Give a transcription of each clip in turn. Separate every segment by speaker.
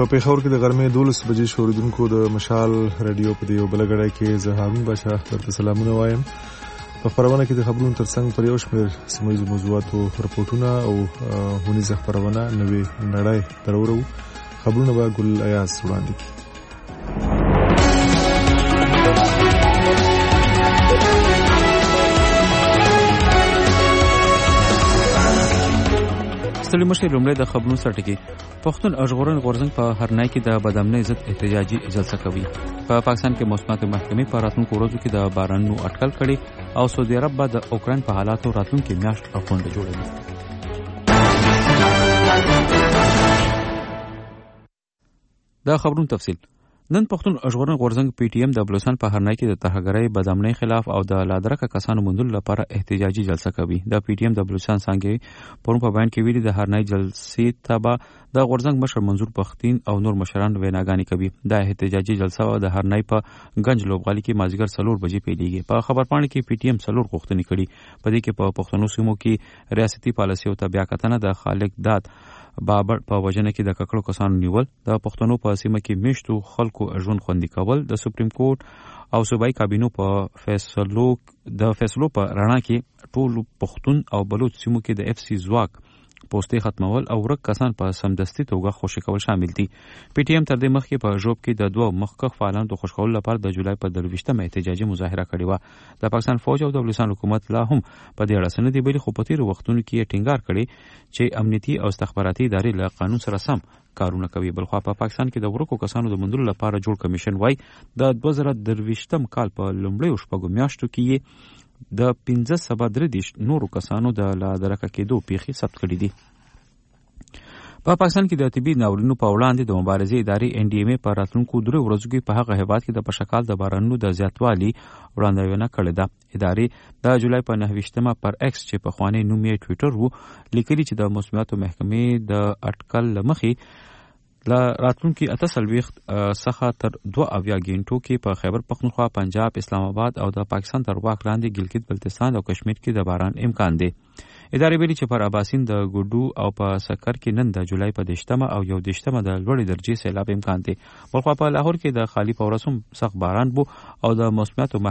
Speaker 1: پیښور کې د غرمې 12 بجې شوریدونکو د مشال رادیو په دیو بلګړای کې زه هارون باشا درته سلامونه وایم. په خبرونه کې د خبرونو ترڅنګ پر یو شمېر سیمه ییزو موضوعاتو رپورټونه او ونیزه خبرونه نوې نړۍ درورو. خبرونه به ګل ایاز وړاندې کړي.
Speaker 2: ستړي مشر لومړی د خبرونو سرټکی پښتون ژغورنې غورځنګ په هرنای کې د بدامنۍ ضد احتجاجي جلسه کوي. په پاکستان کې موسمیات محکمې په راتلونکو ورځو کې د بارانونو اټکل کړي او سعودي عرب به د اوکراین په حالاتو راتلونکي میاشت غونډه جوړوي. دا خبرونو تفصیل. نن پښتون ژغورنې غورځنګ پی ټی ایم د بلوچستان په هرنای کې د ترهګرۍ بدامنۍ خلاف او د لادرکه کسانو موندلو لپاره احتجاجي جلسه کوي. د پی ټی ایم د بلوچستان څنګه پرون په بیان کې ویلي د هرنای جلسې ته به د غورځنګ مشر منظور پښتين او نور مشران ویناګانې کوي. د احتجاجي جلسه د هرنای په گنج لوبغالي کې مازیګر 4 بجې پیلېږي. په خبرپاڼه کې پی ټی ایم 4 غوښتنې کړي. په دې کې په پښتنو سیمو کې ریاستي پالیسي او تبعیه کتنه د خالق داد بابر په وجنه کې د ککړو کسانو نیول، د پښتنو په سیمه کې میشتو خلکو ژوند خوندي کول، د سپریم کورټ او صوبایي کابینو په فیصلو په رڼا کې ټول پښتون او بلوچ سیمو کې د اف سی ځواک پوسټې ختمول او ورک کسان په سمدستي توګه خوشي کول شامل دي. پی ټی ایم تر دې مخکې په ژوب کې د دوه مخکښ فعالانو د خوشکولو لپاره د جولای په 23مه احتجاجي مظاهره کړې وه. د پاکستان فوج او د بلوچستان حکومت لا هم په دې اړه څه نه دي ویلي، خو په تېرو وختونو کې یې ټینګار کړی چې امنیتي او استخباراتي ادارې له قانون سره سم کارونه کوي. بلخوا په پاکستان کې د ورکو کسانو د موندلو لپاره جوړ کمیشن وای د 2023م کال په لومړیو شپږو میاشتو کې د 1533 نورو کسانو د لادرکه کېدو پیښې ثبت کړي دي. په پاکستان کې د طبي ناورینونو په وړاندې د مبارزې ادارې ان ډي ام ای په راتلونکو 3 ورځو کې په هغه هیواد کې د پشکال د بارانونو د زیاتوالي وړاندوینه کړې ده. ادارې د جولای په 29مه پر ایکس چې په خواني نوم یې ټوئیټر وو لیکلي چې د موسمیاتو محکمې د اټکل لمخې راتلونکي 48 څخه تر 22 غنټو کې په خیبر پختونخوا، پنجاب، اسلام آباد او د پاکستان تر واک لاندې ګلګت بلتستان او کشمیر کې د باران امکان دی. ادارې ویلي چې پر اباسین د ګډو او په سکر کې نن د جولای په 10مه او 11مه د لوړې درجې سیلاب امکان دی. بلخوا په لاهور کې د خالی پورسم سخت باران بو او د موسمیاتو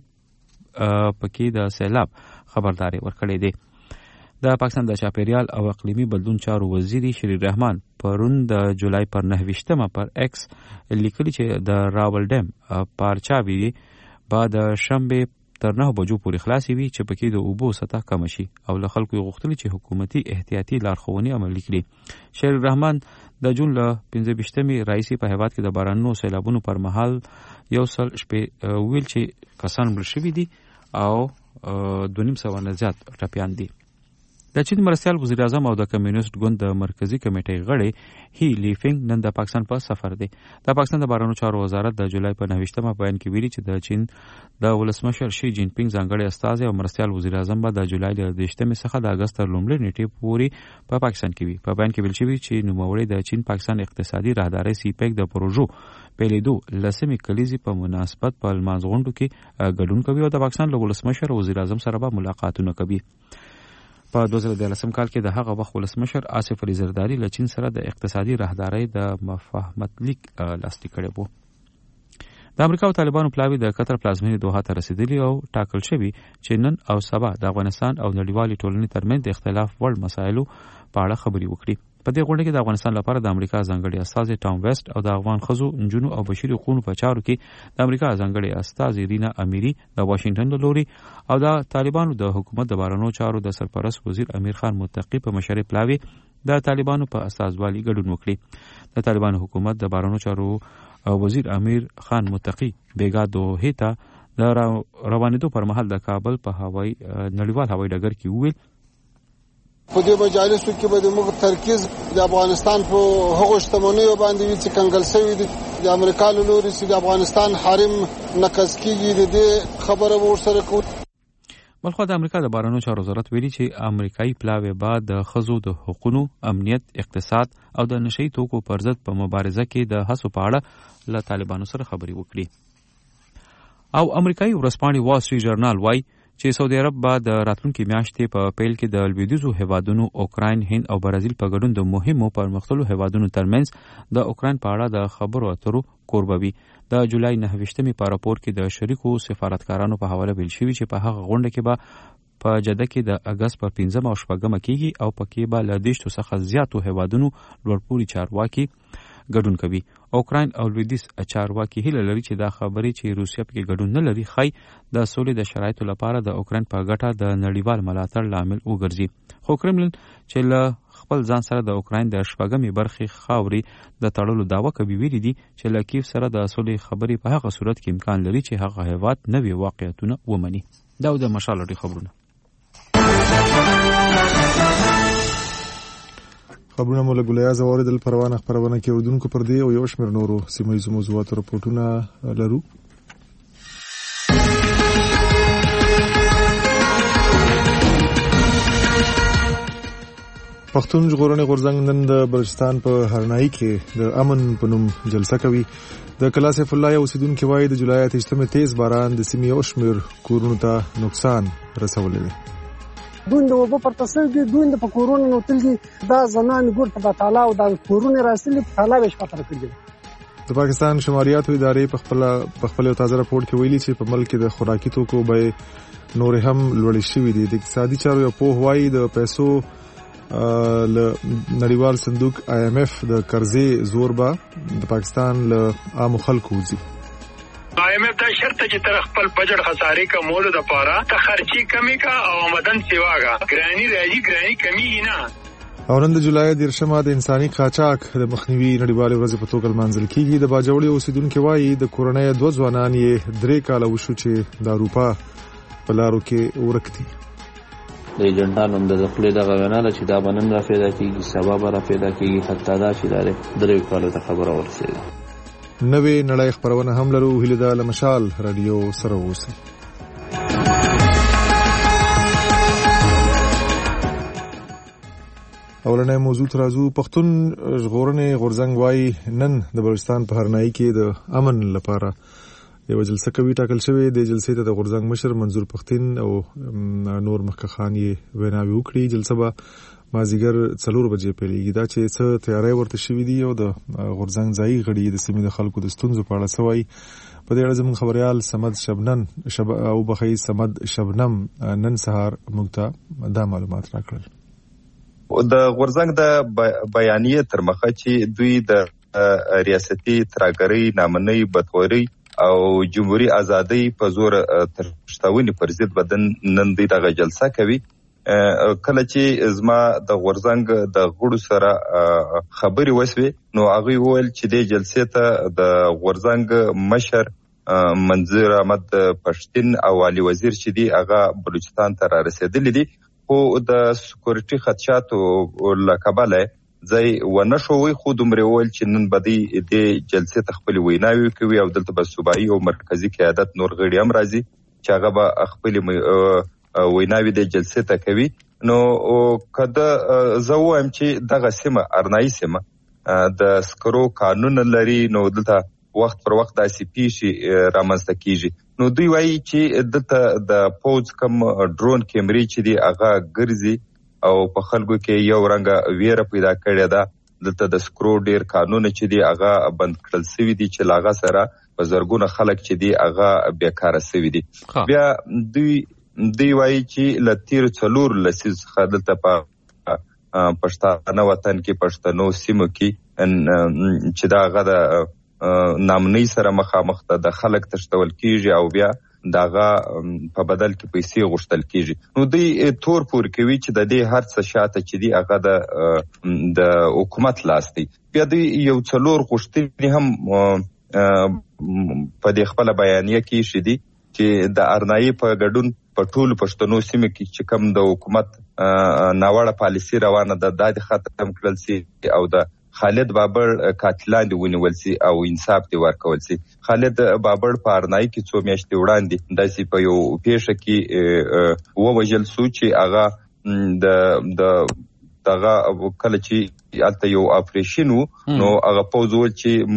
Speaker 2: محکمې پکې د سیلاب خبرداري ورکړې دی. د پاکستان د چاپیریال او اقلیمي بدلون چارو وزیر شری رحمان پرون د جولای پر 29مه پر ایکس لیکلي چې د راول ډیم پارچاوي بعد شنبه تر 9 بجو پورې خلاصي وي چې پکې د اوبو سطح کم شي او له خلکو غوښتل چې حکومتي احتیاطي لارښوونې عملي کړي. شری رحمان د جون له 15مې راځي په هیواد کې د بارانونو سیلابونو پر مهال یو سل شپې ویل چې کسان مړ شوي دي او 2.5 نه زیات ټپیان دي. د چین مرستیال وزیر اعظم او د کمیونیست ګوند د مرکزی کمیټې غړی هی لیفینګ نن د پاکستان په سفر دی. د پاکستان د بهرنیو چارو وزارت د جولای په 29مه بیان کې ویلي چې د چین د ولسمشر شي جین پینګ ځانګړی استازی او مرستیال وزیر اعظم به د جولای له 10مې څخه د اگست تر لومړۍ نیټې پورې په پاکستان کې وي. په بیان کې ویل شوی چې نوموړی د چین پاکستان اقتصادي راهداري سی پیک د پروژو پیلېدو لسمې کلیزې په مناسبت په الماس غونډو کې ګډون کوي او د پاکستان له ولسمشر وزیر اعظم سره به ملاقاتونه کوي. په 2013 کال کې د هغه وخت ولسمشر آصف علي زرداری له چین سره د اقتصادي راهدارۍ د مفاهمت لیک لاسلیک کړی و. د امریکا او طالبانو پلاوی د قطر پلازمینې دوحه ته رسیدلی او ټاکل شوی چې نن او سبا د افغانستان او نړیوالې ټولنې ترمنځ د اختلاف وړ مسایلو په اړه خبرې وکړي. په دې غونډه کې د افغانستان لپاره د امریکا ځانګړي استازي ټام ویسټ او د افغان ښځو، نجونو او بشري حقوقو په چارو کې د امریکا ځانګړي استازي رینا امیری د واشنگټن له لوري او د طالبانو د حکومت د بهرنیو چارو د سرپرست وزیر امیر خان متقی په مشرۍ پلاوی د طالبانو په استازوالي ګډون وکړي. د طالبانو حکومت د بهرنیو چارو وزیر امیر خان متقی بیګا دوحې ته د روانېدو پر مهال د کابل په نړیوال هوایي ډګر کې وویل
Speaker 3: په دې مجالسو کې به موږ ترکیز د افغانستان په هغو شتمنیو باندې وي چې کنګل شوي دي. د امریکا له لوري چې د افغانستان حریم نقض کېږي د دې خبره به ورسره کوو.
Speaker 2: بلخوا د امریکا د بهرنیو چارو وزارت ویلي چې امریکایي پلاوی به د ښځو د حقوقو، امنیت، اقتصاد او د نشئی توکو پر ضد په مبارزه کې د هڅو په اړه له طالبانو سره خبرې وکړي. او امریکایي ورځپاڼې وال سټریټ جرنال وایي چې سعودي عرب به د راتلونکي میاشتې په پیل کې د لویدیځو هیوادونو اوکراین، هند او برازیل په ګډون د مهمو پرمختللو هیوادونو ترمنځ د اوکراین په اړه د خبرو اترو کوربه وي. د جولای 9 په راپور کې د شریکو سفارتکارانو په حواله ویل شوي چې په هغه غونډه کې به په جده کې د اگست په 15 او 16 کېږي او پکې به له 10 څخه زیاتو هیوادونو لوړپوړي چارواکي ګډون کوي. اوکراین او لویدیځ چارواکي هیله لري چې دا خبرې چې روسیه پکې ګډون نه لري خای د سولې د شرایطو لپاره د اوکراین په ګټه د نړیوال ملاتړ لامل وګرځي. خو کرملن چې له خپل ځان سره د اوکراین د شپږمې برخې خاورې د تړلو دعوه کوي، ویلي دي چې له کیف سره د سولې خبرې په هغه صورت کې امکان لري چې هغه هیواد نوي واقعیتونه ومني. دا د مشال لري خبرونه.
Speaker 1: خبرونه مو له ګلیا زوریدل پروانه خبرونه کې اردوونکو پر دی او یو شمېر نورو سیمایي موضوعاتو راپورټونه لرو. پښتون ژغورنې غورځنګ نن د بلوچستان په هرنایي کې د امن په نوم جلسه کوي. د کلاسف الله یو اوسیدونکي وایي د جولای 8 تیز باران د سیمې یو شمېر کورونو ته نقصان رسولی دی.
Speaker 4: دوی د وبو پر تاسو دي، دوی د کورونو نو تل دي دا زنان ګور په تعالی او د کورونو راسلي په تعالی وش پاتره کړی.
Speaker 1: د پاکستان شماریاتو ادارې په خپل یو تازه راپور کې ویلي چې په ملک کې د خوراکي توکو به نور هم لوړې شوې دي. د اقتصادي چارو یو پوه وایي د پیسو له نړیوال صندوق IMF د قرضې زور به د پاکستان له عام خلکو وځي.
Speaker 5: IMF دا شرط چې تر خپل بجټ خسارې کا مول د پاره ته خرچي کمی کا او آمدن سیواګه ګرانی راځي ګرانی کمی نه.
Speaker 1: او نن د جولای 10 د انساني قاچاق د مخنیوي نړیوال ورځ په توګه لمانځل کیږي. د باجوړي اوسیدونکو وایي د کورنۍ 2 ځوانان یې 3 کاله وشو چې د اروپا په لارو کې ورکتي.
Speaker 6: د ایجنټانو د خپل د غوښنه چې دا بنن را پیدا کیږي، سبب را پیدا کیږي، حتی دا چې د 3 کاله ته خبره ورسېده.
Speaker 1: نوې نړۍ خبرونه هم لرو. هیله ده له مشال رادیو سره اوسئ. اولنې موضوع ترازو. پښتون ژغورنې غورځنګ وایي نن د بلوچستان په هرنایي کې د امن لپاره یو جلسه کوي ټاکل شوې. د جلسې ته د غورځنګ مشر منظور پښتين او نور مخکخان یې ویناوي وکړي. جلسه به مازیګر 4 بجې پیلېږي. دا چې څه تیاری ورته شوي دي او د غورځنګ ځایي غړي د سیمې د خلکو د ستونزو په اړه سوي. په دې اړه زموږ خبريال سمد شبنم نن سهار موږ ته دا معلومات راکړل.
Speaker 7: د غورځنګ د بیانیه تر مخه چې دوی د ریاستي تراګرۍ نامنۍ بتوري او جمهوریت ازادي په زور ترشتاونی پر ضد بدن نن دی دغه جلسه کوي. کله چې زما د غورځنګ د غړو سره خبري وسوي نو هغه وویل چې د جلسې ته د غورځنګ مشر منظور احمد پښتين او علي وزیر چې دی هغه بلوچستان ته را رسیدلی دي، خو د سکیورټي خدشاتو لکبله ځای ونشوي. خو دومره ویل چې نن بدی د جلسې ته خپل ویناوي کوي او دلته به صوبایي او مرکزی قیادت نور غړي هم راځي چې هغه به خپل ویناوی د جلسې ته کوي. نو کده زه وایم چې دغه سیمه ارنایي سیمه د سکرو قانون لري، نو دلته وخت پر وخت داسې پیښې رامنځته کیږي. نو دوی وایي چې دلته د پوز کم ډرون کیمرې چې دی هغه ګرځي او په خلکو کې یو رنګه ویره پیدا کړې ده. دلته د سکرو ډیر قانون چې دی هغه بند کړل شوی دی چې لاغه سره په زرګونه خلک چې دی هغه بیکاره شوی دي. بیا دوی وایي چې لتیر 4 لسیز خدلته په پښتانه وطن کې پښتنو سیمو کې چې دا غدا نامنۍ سره مخامخ د خلک تشتول کیږي او بیا داغه په بدل کې پیسې غوښتل کیږي. نو دوی تور پور کوي چې د دې هر څه شاته چې دی هغه د حکومت لاس دی. بیا دوی یو 4 غوښتنې هم په دې خپل بیانیه کې شدي چې د ارنایي په ګډون په ټولو پښتنو سیمو کې چې کوم د حکومت ناوړه پالیسي روانه ده دا د ختم کړل سي او د خالد بابر قاتلان دی ونیول سي او انصاف دی ورکول سي. خالد بابر په ارنایي کې 2 میاشتې وړاندې داسې په یو پیښه کې ووژل سو چې هغه د دغه کله چې الته یو اپریشن نو هغه پوزول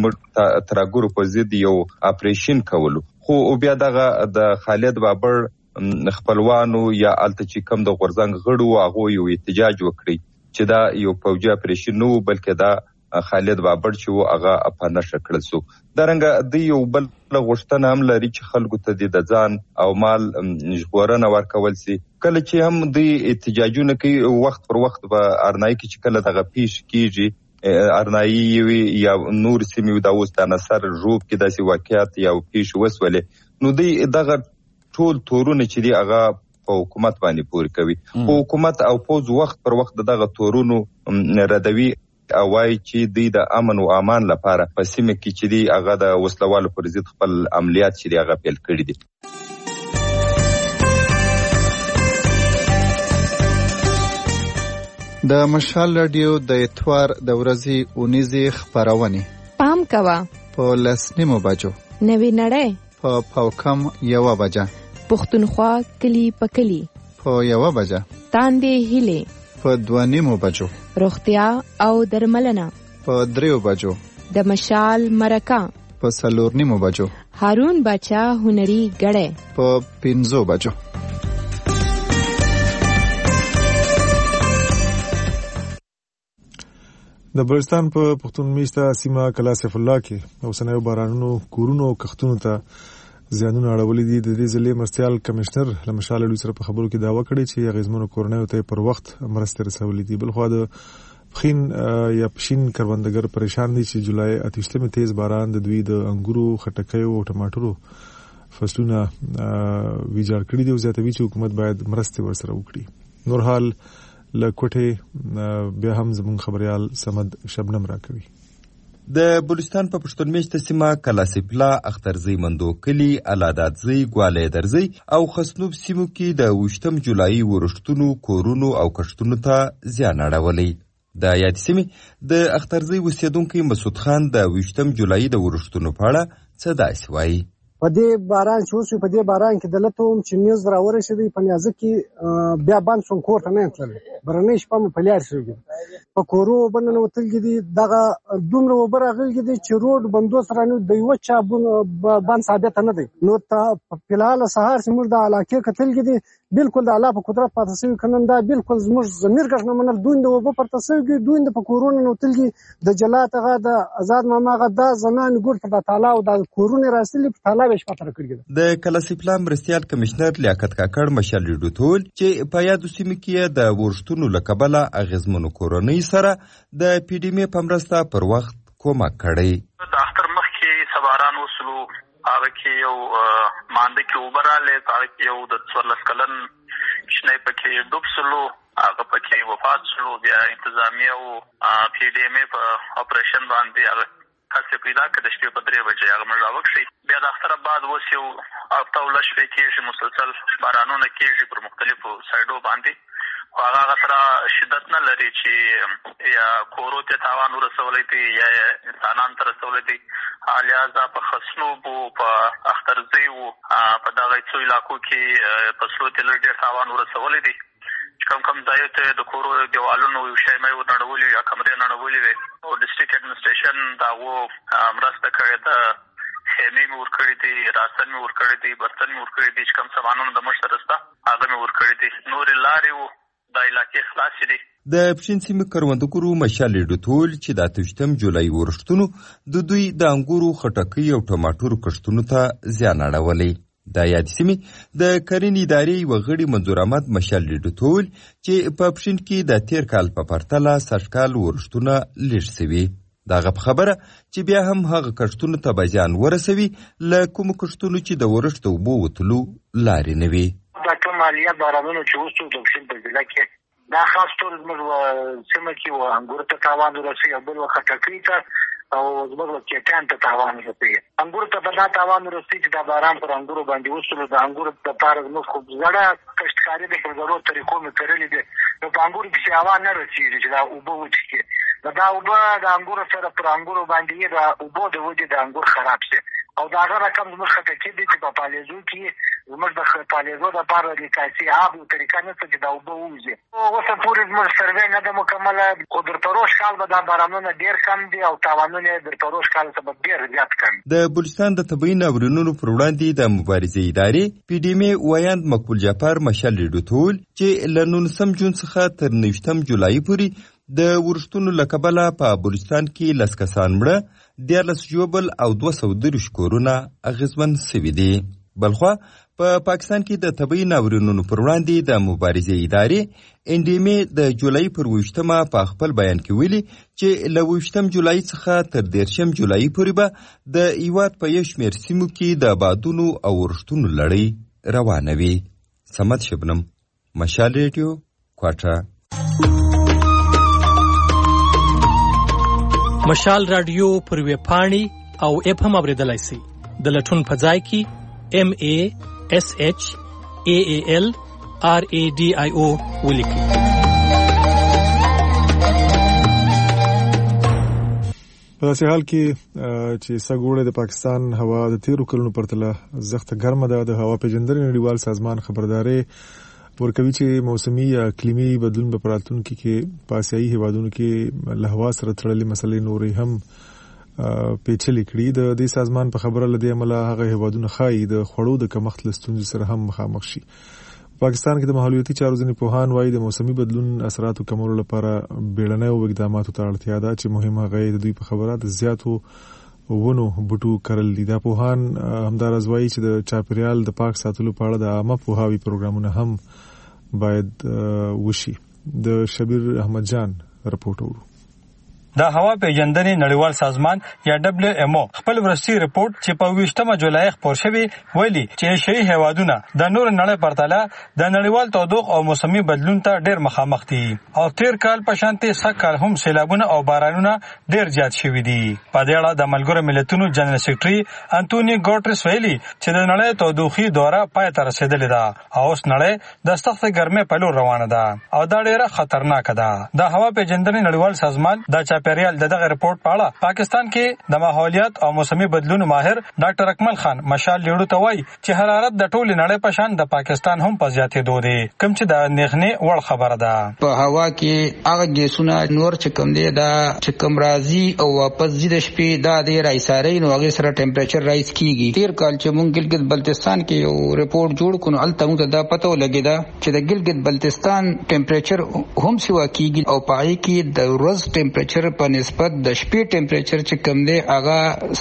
Speaker 7: چې تراګورو په ضد یو اپریشن کولو. خو بیا دغه د خالد بابر خپلوانو یا الته چې کم د غورځنګ غړو هغه یو احتجاج وکړي چې دا یو فوجي اپریشن نو بلکې دا خالد بابر چې هغه په نشه کړل سو درنګ د یو بل غوښتنه هم لري چې خلکو ته د ځان او مال ژغورنه ورکول سي کله چې هم د احتجاجونه کوي وخت پر وخت به ارنای کې چې کله دغه پیش کیږي ارنایی یا نور سیمې د اوس د نصر روب کې داسې واقعیت یا پیش وسولې نو دغه ټول تورونه چې دی هغه په حکومت باندې پور کوي حکومت او پوز وخت پر وخت دغه تورونو ردوي او وايي چې د امن او امان لپاره په سیمه کې چې دی هغه د وسلوالو پر ضد خپل عملیات چې دی هغه پیل کړی دي
Speaker 8: د مشال رادیو د اتوار د ورځې اونیزې خبرونه
Speaker 9: پام کوا
Speaker 8: په 10:09 بجو
Speaker 9: نوی نړۍ
Speaker 8: په پاوکم 1 بجه
Speaker 9: پښتونخوا کلی پکلی
Speaker 8: په 1 بجه
Speaker 9: تاندې هله
Speaker 8: په 2:09 بجو
Speaker 9: روغتیا او درملنه
Speaker 8: په 3 بجو
Speaker 9: د مشال مرکه
Speaker 8: په 4:09 بجو
Speaker 9: هارون بچا هنري غړې
Speaker 8: په 5 بجو
Speaker 1: د بلوچستان په پښتون میشته سیمه کلاسف الله کې اوسنیو بارانونو کورونو کښتونو ته زیانونه اړولې دي د دې ځلې مرستيال کمشنر لمشال لوی سره په خبرو کې داوا کړې چې غیزمنو کورنیو ته پر وخت مرسته رسولې دي بلخو د پخین یا پښین کروندګر پریشان دي چې جولای 28 تیز باران د دوی د انګورو خټکیو او ټماټرو فصلونه ویجاړ کړي دي او زیاتوي چې حکومت باید مرسته ورسره وکړي نور حال لکوټه بیا هم زمون خبريال سمد شبنم راکوي
Speaker 7: د بلوچستان په پښتون میشته سیمه کلاسپلا اخترزی مندو کلی علاداتزی ګوالې درزی او خسنوب سیمو کې د 28 جولای ورښتونو کورونو او کښتونو ته زیان اړولې د یاد سیمه د اخترزی وسیدونکو مسعود خان د 28 جولای د ورښتونو په اړه څه داسې وایي
Speaker 4: په دې باران شو په دې باران کې دلته چې نیوز راورسېدی په نیازه کې بیا باندې څون کور ته نه تلل برنې شپه په لار شو په کورو باندې وتل دي دغه دومره وبرغل دي چې روډ بندو سره نو د یو چا باندې ثابت نه دی نو ته په الحال سهار سمور د علاقې کتل دي بالکل د الله په قدرت پاتې شوی کنن دا بالکل زموږ ضمیر ګرځنه منل دوی د وبو پر تاسو دوی د کورونو نو تل د جلات غا د آزاد ماما غا د زنان ګور په تعالی او د کورونو راسلی په تعالی بش پاتره کړی
Speaker 7: د کلاسپلا مرستيال کمشنر لیاقت کاکړ مشال ډوټول چې په یاد سیمه کې د ورښتونو لکبله اغیزمنو کورونی سره د پی ډی ام په مرسته پر وخت کومک کړی
Speaker 5: د اختر مخ کې سواران وسلو هغه کې یو مانده کې وبراله هغه کې یو د 14 کلن شنه پکې ډوب سلو هغه پکې وفات شلو بیا انتظامیه او پی ډی ام په اپریشن باندې هغه خاصه پیدا کړه شپې په 3 بجې هغه مړ وکړي بیا د اختر بعد وسیو اپتا ولش کې مسلسل بارانونه کېږي پر مختلفو سایډو باندې هغه تر شدت نه لري چې یا کورو ته تاوان ورسولې دي یا انسانان تر رسولې دي الیازا په خصنوب په اخترزی او په دغه څو علاقو کې په سلوت لږ تاوان ورسولې دي کم ځای ته د کورو دیوالونو شی مې ونړولې یا کمرې نړولې او ډیسټریکټ اډمنسټریشن دا و مرسته کړې ده خیمې مې ورکړې دي راسن مې ورکړې دي برتن مې ورکړې دي چې کم سامانونه د مشت رسته هغه مې ورکړې دي نور لارې د علاقې خلاص دي
Speaker 7: د پښین سیمه کروندګرو مشال ډوټول چې د 28 جولای ورښتونو د دوی د انګورو خټکۍ او ټماټرو کښتونو ته زیان اړولې د یاد سیمه د کرنې ادارې وغړي منظور احمد مشال ډوټول چې په پښین کې د تیر کال په پرتله سرکال ورښتونه لږ سوي دغه خبره چې بیا هم هغه کښتونو ته بزیان ورسوي ل کوم کښتونو چې د ورښتو بو وتلو لارې نه وي
Speaker 10: دا کوم مالیات بارانونو چې وسو د پښین په ځای کې دا خاص ټول موږ سیمه کې و انګور ته تاوان ورسي او بل وخت خټکۍ ته او زموږ کېټان ته تاوان ورسي انګور ته بل تاوان ورسي چې دا باران پر انګورو باندې وسلو د انګور په پاره موږ خو زړه کشتکاري د په ضرورت طریقو مې کړلې دي نو په انګور کې څه نه رسیږي چې دا اوبه وچکي دا اوبه د انګور سره پر انګور باندې دا اوبه د وجه د انګور خراب شي او دا هغه رقم زموږ خټکۍ دي چې په پالیزو کې زموږ د پالېدو دپاره د کاسي آب یو طریقه نشته چې دا اوبه ووځي. اوسه پورې زموږ سروې نه ده مکمله، خو در پروش کال به دا بارانونه ډېر کم دي او تاوانونه یې در پروش کال څخه به ډېر زیات کم.
Speaker 7: د بلوچستان د طبیعي ناورینونو پر وړاندې د مبارزې ادارې پی ډي ام وایاند مقبول جعفر مشال ریډیو ته وویل چې له 19 جون څخه تر 29 جولای پورې د ورښتونو له کبله په بلوچستان کې 10 کسان مړه، 13 ژوبل او 230 کورونه اغېزمن شوي دي. بلخوا په پاکستان کې د طبیعي ناورینونو پر وړاندې د مبارزې ادارې ان ډي ام د جولای پر 28مه په خپل بیان کې ویلي چې له 28 جولای څخه تر 13 جولای پورې به د هیواد په یو شمېر سیمو کې د بادونو او ورښتونو لړۍ روانه وي. صمد شبنم، مشال ریډیو، کوټه.
Speaker 11: مشال رادیو پر ویب پاڼې او اپ هم اوریدلای شئ. د لټون په ځای کې MASHAALRADIO ولیکئ.
Speaker 1: په داسې حال کې چې سږوړی د پاکستان هوا د تیرو کلونو پرتله زخته ګرمه ده، د هوا پیژندنې نړیوال سازمان خبرداري ورکوي چې موسمي یا اقلیمي بدلون په راتلونکي کې په آسیایي هیوادونو کې له هوا سره تړلې مسلې نورې هم پیچلې کړي. د دې سازمان په خبره لدې عمله هغه هیوادونه ښایي د خوړو د کمښت له ستونزې سره هم مخامخ شي. پاکستان کې د ماحولیاتي چارو ځینې پوهان وایي د موسمي بدلون اثراتو کمولو لپاره بیړنیو اقداماتو ته اړتیا ده چې مهمه هغه د دوی په خبره د زیاتو ونو بوټو کرل دي. دا پوهان همداراز وایي چې د چاپیریال د پاک ساتلو په اړه د عامه پوهاوي پروګرامونه هم باید وشي. د شبیر احمد جان رپورټ وو.
Speaker 12: د هوا پیژندنې نړیوال سازمان یا WMO خپل ورستي رپورټ چې په 28 جولای خپور شوی ویلي چې شي هیوادونه د نور نړۍ پرتله د نړیوال تودوخه او موسمي بدلون ته ډېر مخامخ دي او تیر کال په شانتي سکهال هم سیلابونه او بارانونه ډېر زیات شوي دي. په دې اړه د ملګرو ملتونو جنرال سیکریټري انټونی ګوټرس ویلي چې د نړۍ تودوخي دوره پای ته رسیدلې ده او اوس نړۍ د سخت ګرمۍ په لور روانه ده او دا ډېره خطرناک ده. د هوا پیژندنې نړیوال سازمان د چاپیریال دغه رپورټ په اړه پاکستان کې د ماحولیات او موسمي بدلون ماهر ډاکټر اکمل خان مشال لیړو ته وایي چې حرارت د ټول نړۍ په شان د پاکستان هم په زیاتېدو دی، کوم چې د اندېښنې وړ خبره ده.
Speaker 13: په هوا کې هغه ګیسونه نور چې کوم دی دا چې کوم راځي او واپس ځي د شپې دا د رایساري نو هغه سره ټمپریچر رایز کیږي. تیر کال چې مونږ ګلګت بلتستان کې یو رپورټ جوړ کړو الته موږ دا پته ولګیدا چې د ګلګت بلتستان ټمپریچر هم سیوا کیږي او پای کې د ورځ ټمپریچر په نسبت د شپې ټمپریچر چې کم دی هغه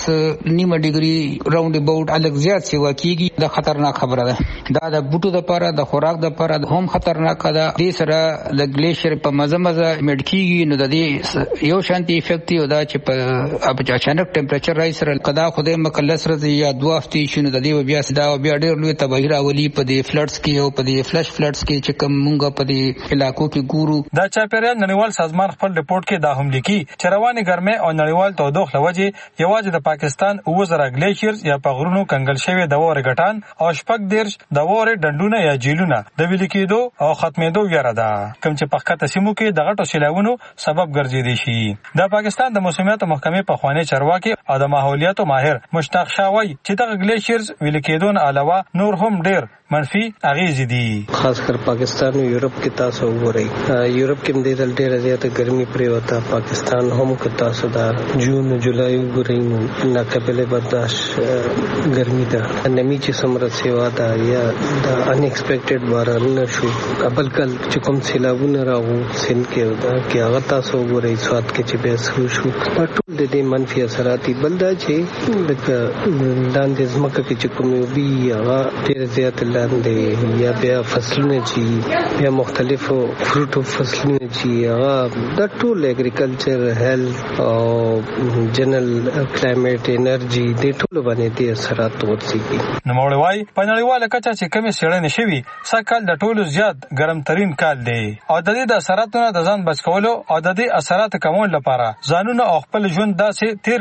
Speaker 13: 9 ډیګري راوند اباوت الګ زیات سیوا کیږي. دا خطرناک خبره ده. دا د بوټو لپاره د خوراک لپاره هم خطرناک ده. دې سره د ګلیشر په مزه مډ کیږي نو د دې یو شانتي افیکټ یو دا چې په اچانک ټمپریچر رایز سره قدا خدای مکلس رځي یا 2 هفتې شنو د دې بیا ډېر لوی تباہی راولي په دې فلډز کې او په دې فلش فلډز کې چې کوم مونږ په دې علاقو کې ګورو.
Speaker 12: دا چاپیریال نړیوال سازمان خپل رپورټ کې دا هم لیکي چې رواني ګرمۍ او نړیوال تودوخه لوجه یوازې د پاکستان 2000 ګلیشیرز یا په غرونو کنګل شوی د وره غټان او شپږ دیرش د وره ډنډونه یا جیلونه د ویل کېدو او ختمېدو ویره ده، کوم چې په خطه سیمو کې د غټو سیلاوونو سبب ګرځېدي شي. د پاکستان د موسمیات محکمې په خوانی چارواکي او د ماحولیاتو ماهر مشتاق شاوی چې د ګلیشیرز ویل کېدو نه علاوه نور هم ډېر منفي اغیز دي.
Speaker 14: خاص کر پاکستان او یورپ کې تاسو وګورئ یورپ کې د ډېر زیاته ګرمي پرې وتا، پاکستان هم کې تاسو دا جون جولای وګورئ نه قابل برداشت ګرمي ده. نمی چې سمره سیوا ده یا د ان ایکسپیکټډ باران شو قبل کل چې کوم سیلابونه راغو سین کې ودا کې هغه تاسو وګورئ سواد کې چې به شو ټول د دې منفي اثرات بلدا چې د لاندې ځمکه کې چې کوم وي هغه ډېر زیات لاندې یا بیا فصلونه چې بیا مختلفو فروټو فصلونه چې هغه د ټول اګریکلچر هیلث او جنرال کلایمټ انرژي د ټول باندې د اثرات ورسېږي.
Speaker 12: نو موږ وایي په نړیواله کچه چې کومې څېړنې شوي سږ کال د ټولو زیات ګرم ترین کال دی او د دې د اثراتو نه د ځان بچ کولو او د دې اثرات کمولو لپاره ځانونه او خپل ژوند داسې تیر کړو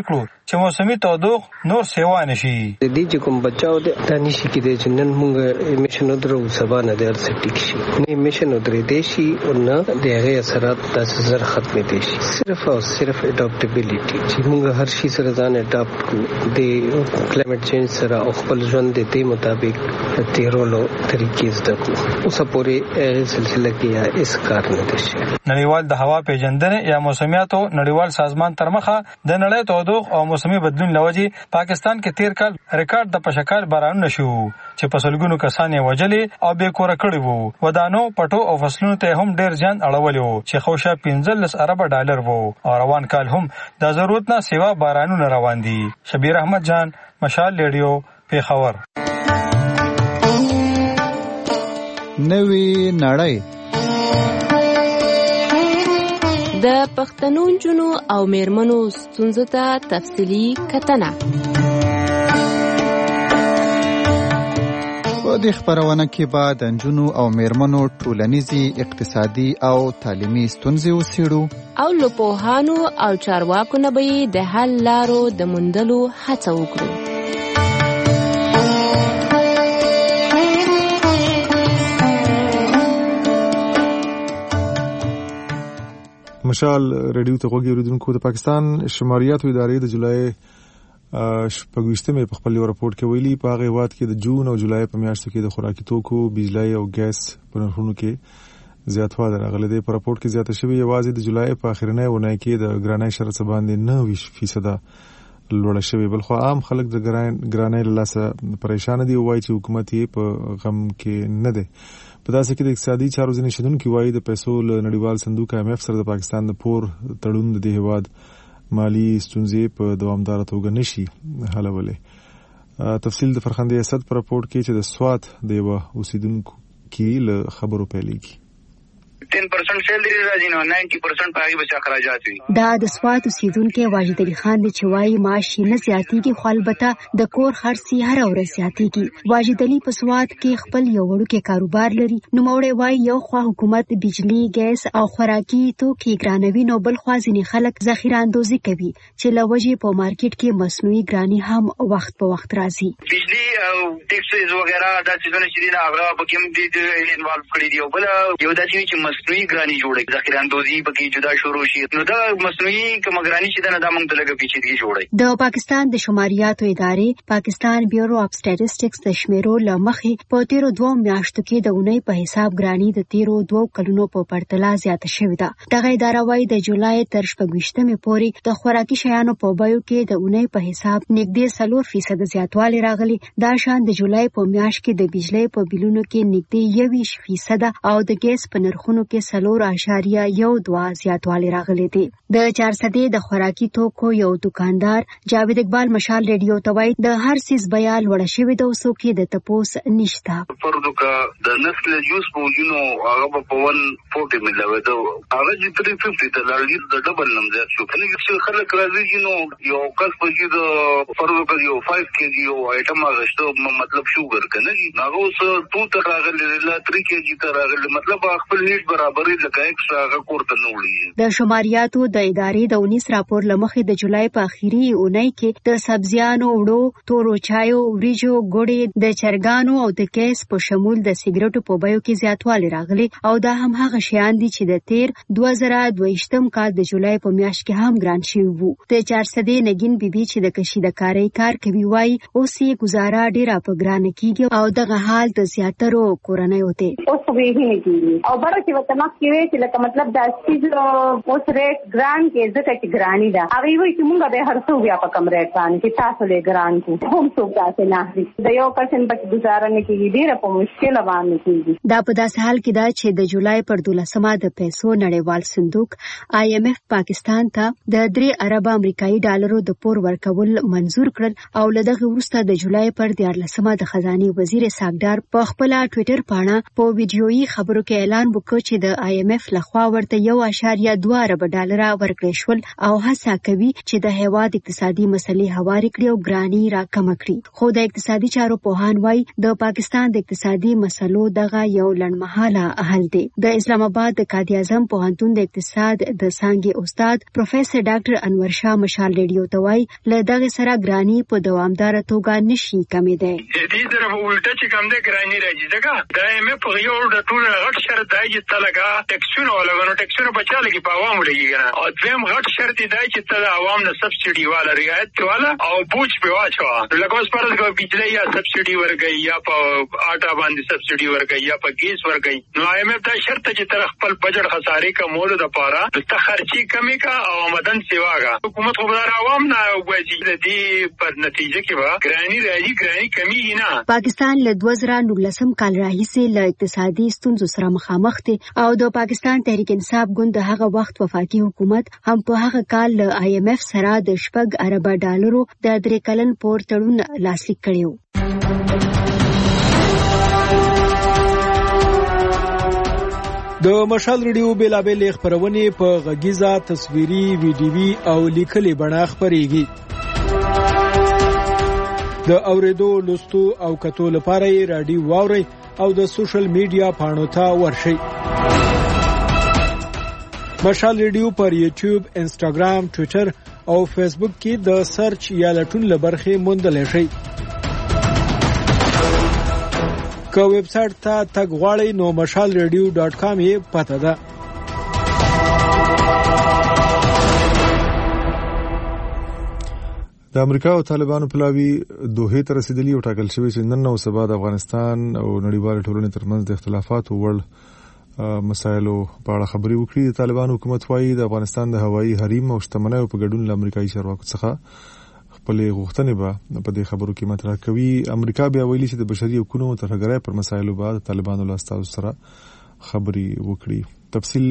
Speaker 12: چې موسمي تودوخه نور سیوا نشي.
Speaker 14: د دې چې کوم بچاو د تانیشي کې د جنن موږ ایمیشن درو سبا نه در سټیک شي نه ایمیشن درې دیشي او نه د هغه اثرات تاسو زر ختمه دي شي. صرف او صرف اډاپټیبিলিټي چې موږ هر شي سره ځان اډاپټ کړو د کلایمټ چینج سره او خپل ژوند د دې مطابق تیرولو طریقې زده کړو. اوس پورې سلسله کې اس کار نه دي شي.
Speaker 12: نړیوال د هوا پیژندنې یا موسمیاتو نړیوال سازمان تر مخه د نړۍ تودوخه او موسمي بدلون لوجي پاکستان کې تیر کال ریکارډ د پشکال بارانونه شو چې په سلګونو کسان یې وجلې او بې کوره کړي وو. ودانو پټو او فصلونو ته هم ډیر ځان اړولې وو چې خوشا 15 ارب ډالر وو او روان کال هم د ضرورت نه سیوا بارانونه روان دي. شبیر احمد جان، مشال ریډیو، پیښور.
Speaker 8: نوی نړۍ
Speaker 9: د پښتنو نجونو او میرمنو ستونزو ته تفصیلي کتنه.
Speaker 8: په دې خبرونه کې به د نجونو او میرمنو ټولنیزي، اقتصادي او تعلیمي ستونزې وڅېړو
Speaker 9: او له پوهانو او چارواکو نه به د حل لارو د موندلو هڅه وکړو.
Speaker 1: مشال ریډیو ته غوږی اوریدونکو، د پاکستان شماریاتو ادارې د جولای 28 په خپل راپورټ کې ویلي په هغه وخت کې د جون او جولای په میاشتو کې د خوراکي توکو، بجلی او ګیس په نرخونو کې زیاتوالی راغلی دی. په راپورټ کې زیاته شوې یوازې د جولای په اخرنۍ اونۍ کې د ګرانۍ شرط باندې 9% لوړه شوې. بلخو عام خلک د ګرانۍ له لاسه پریشان دي او وایي چې حکومت یې په غم کې نه دی. په داسې کې د اقتصادي چارو ځینې شنونکي وایي د پیسو له نړیوال صندوق IMF سره د پاکستان د پور تړون د دې هیواد مالی ستونزې په دوامداره توګه نشي حلولی. تفصیل د فرخندې اسد په راپورټ کې چې د سوات د یوه اوسیدونکي له خبرو پیلېږي.
Speaker 15: 10% سیلری راځي نو 90% پاغي بچا خراجات وي.
Speaker 16: دا د سوات اوسیدونکو واجد علي خان د چوي معاش نه زیاتېږي خو البته د کور خرڅي هر ورځ زیاتېږي. واجد علي په سوات کې خپل یو وړوکی کاروبار لري. نو موړې وای یو خو حکومت بجلی، ګیس او خوراکي توکي ګرانوي، نو بل خو ځینې خلک ذخیره اندوزي کوي چې لوجې په مارکیټ کې مصنوعي ګرانی هم وخت په وخت راځي.
Speaker 15: بجلی او ټیکسز وغیرہ دا څه چې دي هغه په کوم دي انوالو کړی دی او بل یو داسې چې مصنوعي ګرانی جوړي، ذخیره اندوزي پکې جدا شروع شي. نو دا مصنوعي کوم ګرانی چې دا موږ ته لګه پیچیدګي جوړي.
Speaker 16: د پاکستان د شماریاتو ادارې پاکستان بیورو اف سټیټسټکس د شمیرو لمخې په تیرو 2 میاشتو کې د اونۍ په حساب ګرانی د تیرو 2 کلونو په پرتله زیاته شوې ده. دغه اداره وايي د جولای تر 28 پورې د خوراکي شیانو په بیو کې د اونۍ په حساب نږدې 4% زیاتوالی راغلی. دا شان د جولای په میاشت کې د بجلی په بیلونو کې نږدې 21% او د ګیس په نرخونو کې 4.12 زیاتوالی راغلی دی. د 400 د خوراکي توکو یو دکاندار جاوید اقبال مشال ریډیو ته وایي د هر سیس بیا لوړه شوې ده، اوسو کې د تپوس نشته.
Speaker 15: پردو کا د نسل جوس په جنو هغه په 140 ملوي ده، هغه چې 350 ته لاړ د ډبل نم زیات شو. کني چې خلک راځي جنو یو کس په دې د پردو کا یو 5 kg یو آیټم غشتو مطلب شوګر کنه هغه اوس 2 ته راغلی لا 3 kg ته راغلی، مطلب خپل نیټ برابرې لکه ایکسترا هغه کوړه نه وړي.
Speaker 16: د شماریاتو د ادارې د 19 راپور لمخې د جولای په اخیری اونۍ کې د سبزیانو، وړو، تورو چایو، وریجو، ګوړې، د چرګانو او د ګیس په شمول د سیګریټو په بیو کې زیاتوالی راغلی او دا هم هغه شیان دي چې د تیر 2022 کال د جولای په میاشت کې هم ګران شوي وو. د 400 نګین بیبي چې د کشیدکارۍ کار کوي وایي اوس یې گزاره ډیره په ګرانه کیږي او دغه حال د زیاترو کورنیو ته
Speaker 17: اوس به هی نه کیږي او بره چې وته مخ کې وی چې لکه مطلب د اسیز اوس ریټ ګران کې ځکه چې ګرانی ده هغه وی چې مونږ به هر څو بیا په کم ریټ باندې چې تاسو له ګران کو هم څو تاسو نه اخلي د یو پرسن په گزاره نه کیږي ډیره په مشکل باندې کیږي.
Speaker 16: دا په داسې حال کې ده چې د جولای پر 12 د پیسو نړیوال صندوق IMF پاکستان ته د 3 ارب امریکایي ډالرو د پور ورکول منزور کړل او لدغه وروسته د جولای پر 14 د خزانه وزیر ساګدار په خپل ټوئیټر پاڼه په ویډیويي خبرو کې اعلان وکړ چې د IMF لخوا ورته 1.2 ارب ډالر ورکړل شول او هڅه کوي چې د هیواد اقتصادي مسلې هواري کړي او ګرانی راکم کړي. خو د اقتصادي چارو پوهان وايي د پاکستان د اقتصادي مسلو دغه یو لړمحاله حل دی. د اسلام آباد د قائد اعظم پوهنتون د اقتصاد د څانګې استاد پروفیسور ډاکټر انور شاه مشال ریډیو ته وايي له دغه سره ګرانی په دوامدار توګه نشي کمېدای.
Speaker 18: دې طرف ولټه چې کوم د ګرانی راځي ځکه د IMF په یو د ټول غټ شرط دی چې تلګه ټیکسونه ولګنو ټیکسونه بچاله کې په عوام لګي کنه او دویم غټ شرط دی چې تل عوام نه سبسيډي والا رعایت والا او بوج په واچو لکه اوس پرځ کو بجلی یا سبسيډي ورګي یا په آټا باندې سبسيډي ورګي یا په ګیس ورګي. نو IMF دا شرط چې تر خپل بجټ خسارې کومولو د پاره د خرچي کمی کا او آمدن سیواګه حکومت خو بازار عوام نه وایي د دې پر نتیجه کې وا ګرانی راځي ګرانی کمی نه.
Speaker 16: پاکستان له 2019 کال راهیسې له اقتصادي ستونزو سره مخامخ دی او د پاکستان تحریک انصاف ګوند د هغه وخت وفاقي حکومت هم په هغه کال له IMF سره د 6 ارب ډالرو د 3 کلن پور تړون لاسلیک کړیو.
Speaker 19: د مشال ریډیو بیلابل خبرونه په غږیزه تصویري ویډیوي او لیکلي بڼه خبريږي. د اوریدو لوستو او کتو لپاره یې رادیو واوري او د سوشل میډیا پاڼو ته ورشئ. مشال ریډیو پر یوټیوب، انسټاګرام، ټوئیټر او فیسبوک کې د سرچ یا لټون لبرخه موندل شي. که ویب سټ ته تګ غواړئ نو mashalradio.com یې پته ده.
Speaker 1: د امریکا او طالبانو پلاوی دوه ته رسیدلی او ټاکل شوی چې نن او سبا د افغانستان او نړیوال ټولنې ترمنځ د اختلافاتو وړ مسایلو په اړه خبرې وکړي. د طالبانو حکومت وايي د افغانستان د هوایي حریم او شتمنیو په ګډون له امریکایي چارواکو څخه خپل غوښتنې به په دې خبرو کې مطرح کوي. امریکا بیا ویلي چې د بشري حقوقو ترهګرۍ پر مسایلو بعد طالبانو له استازو سره خبرې وکړي. تفصیل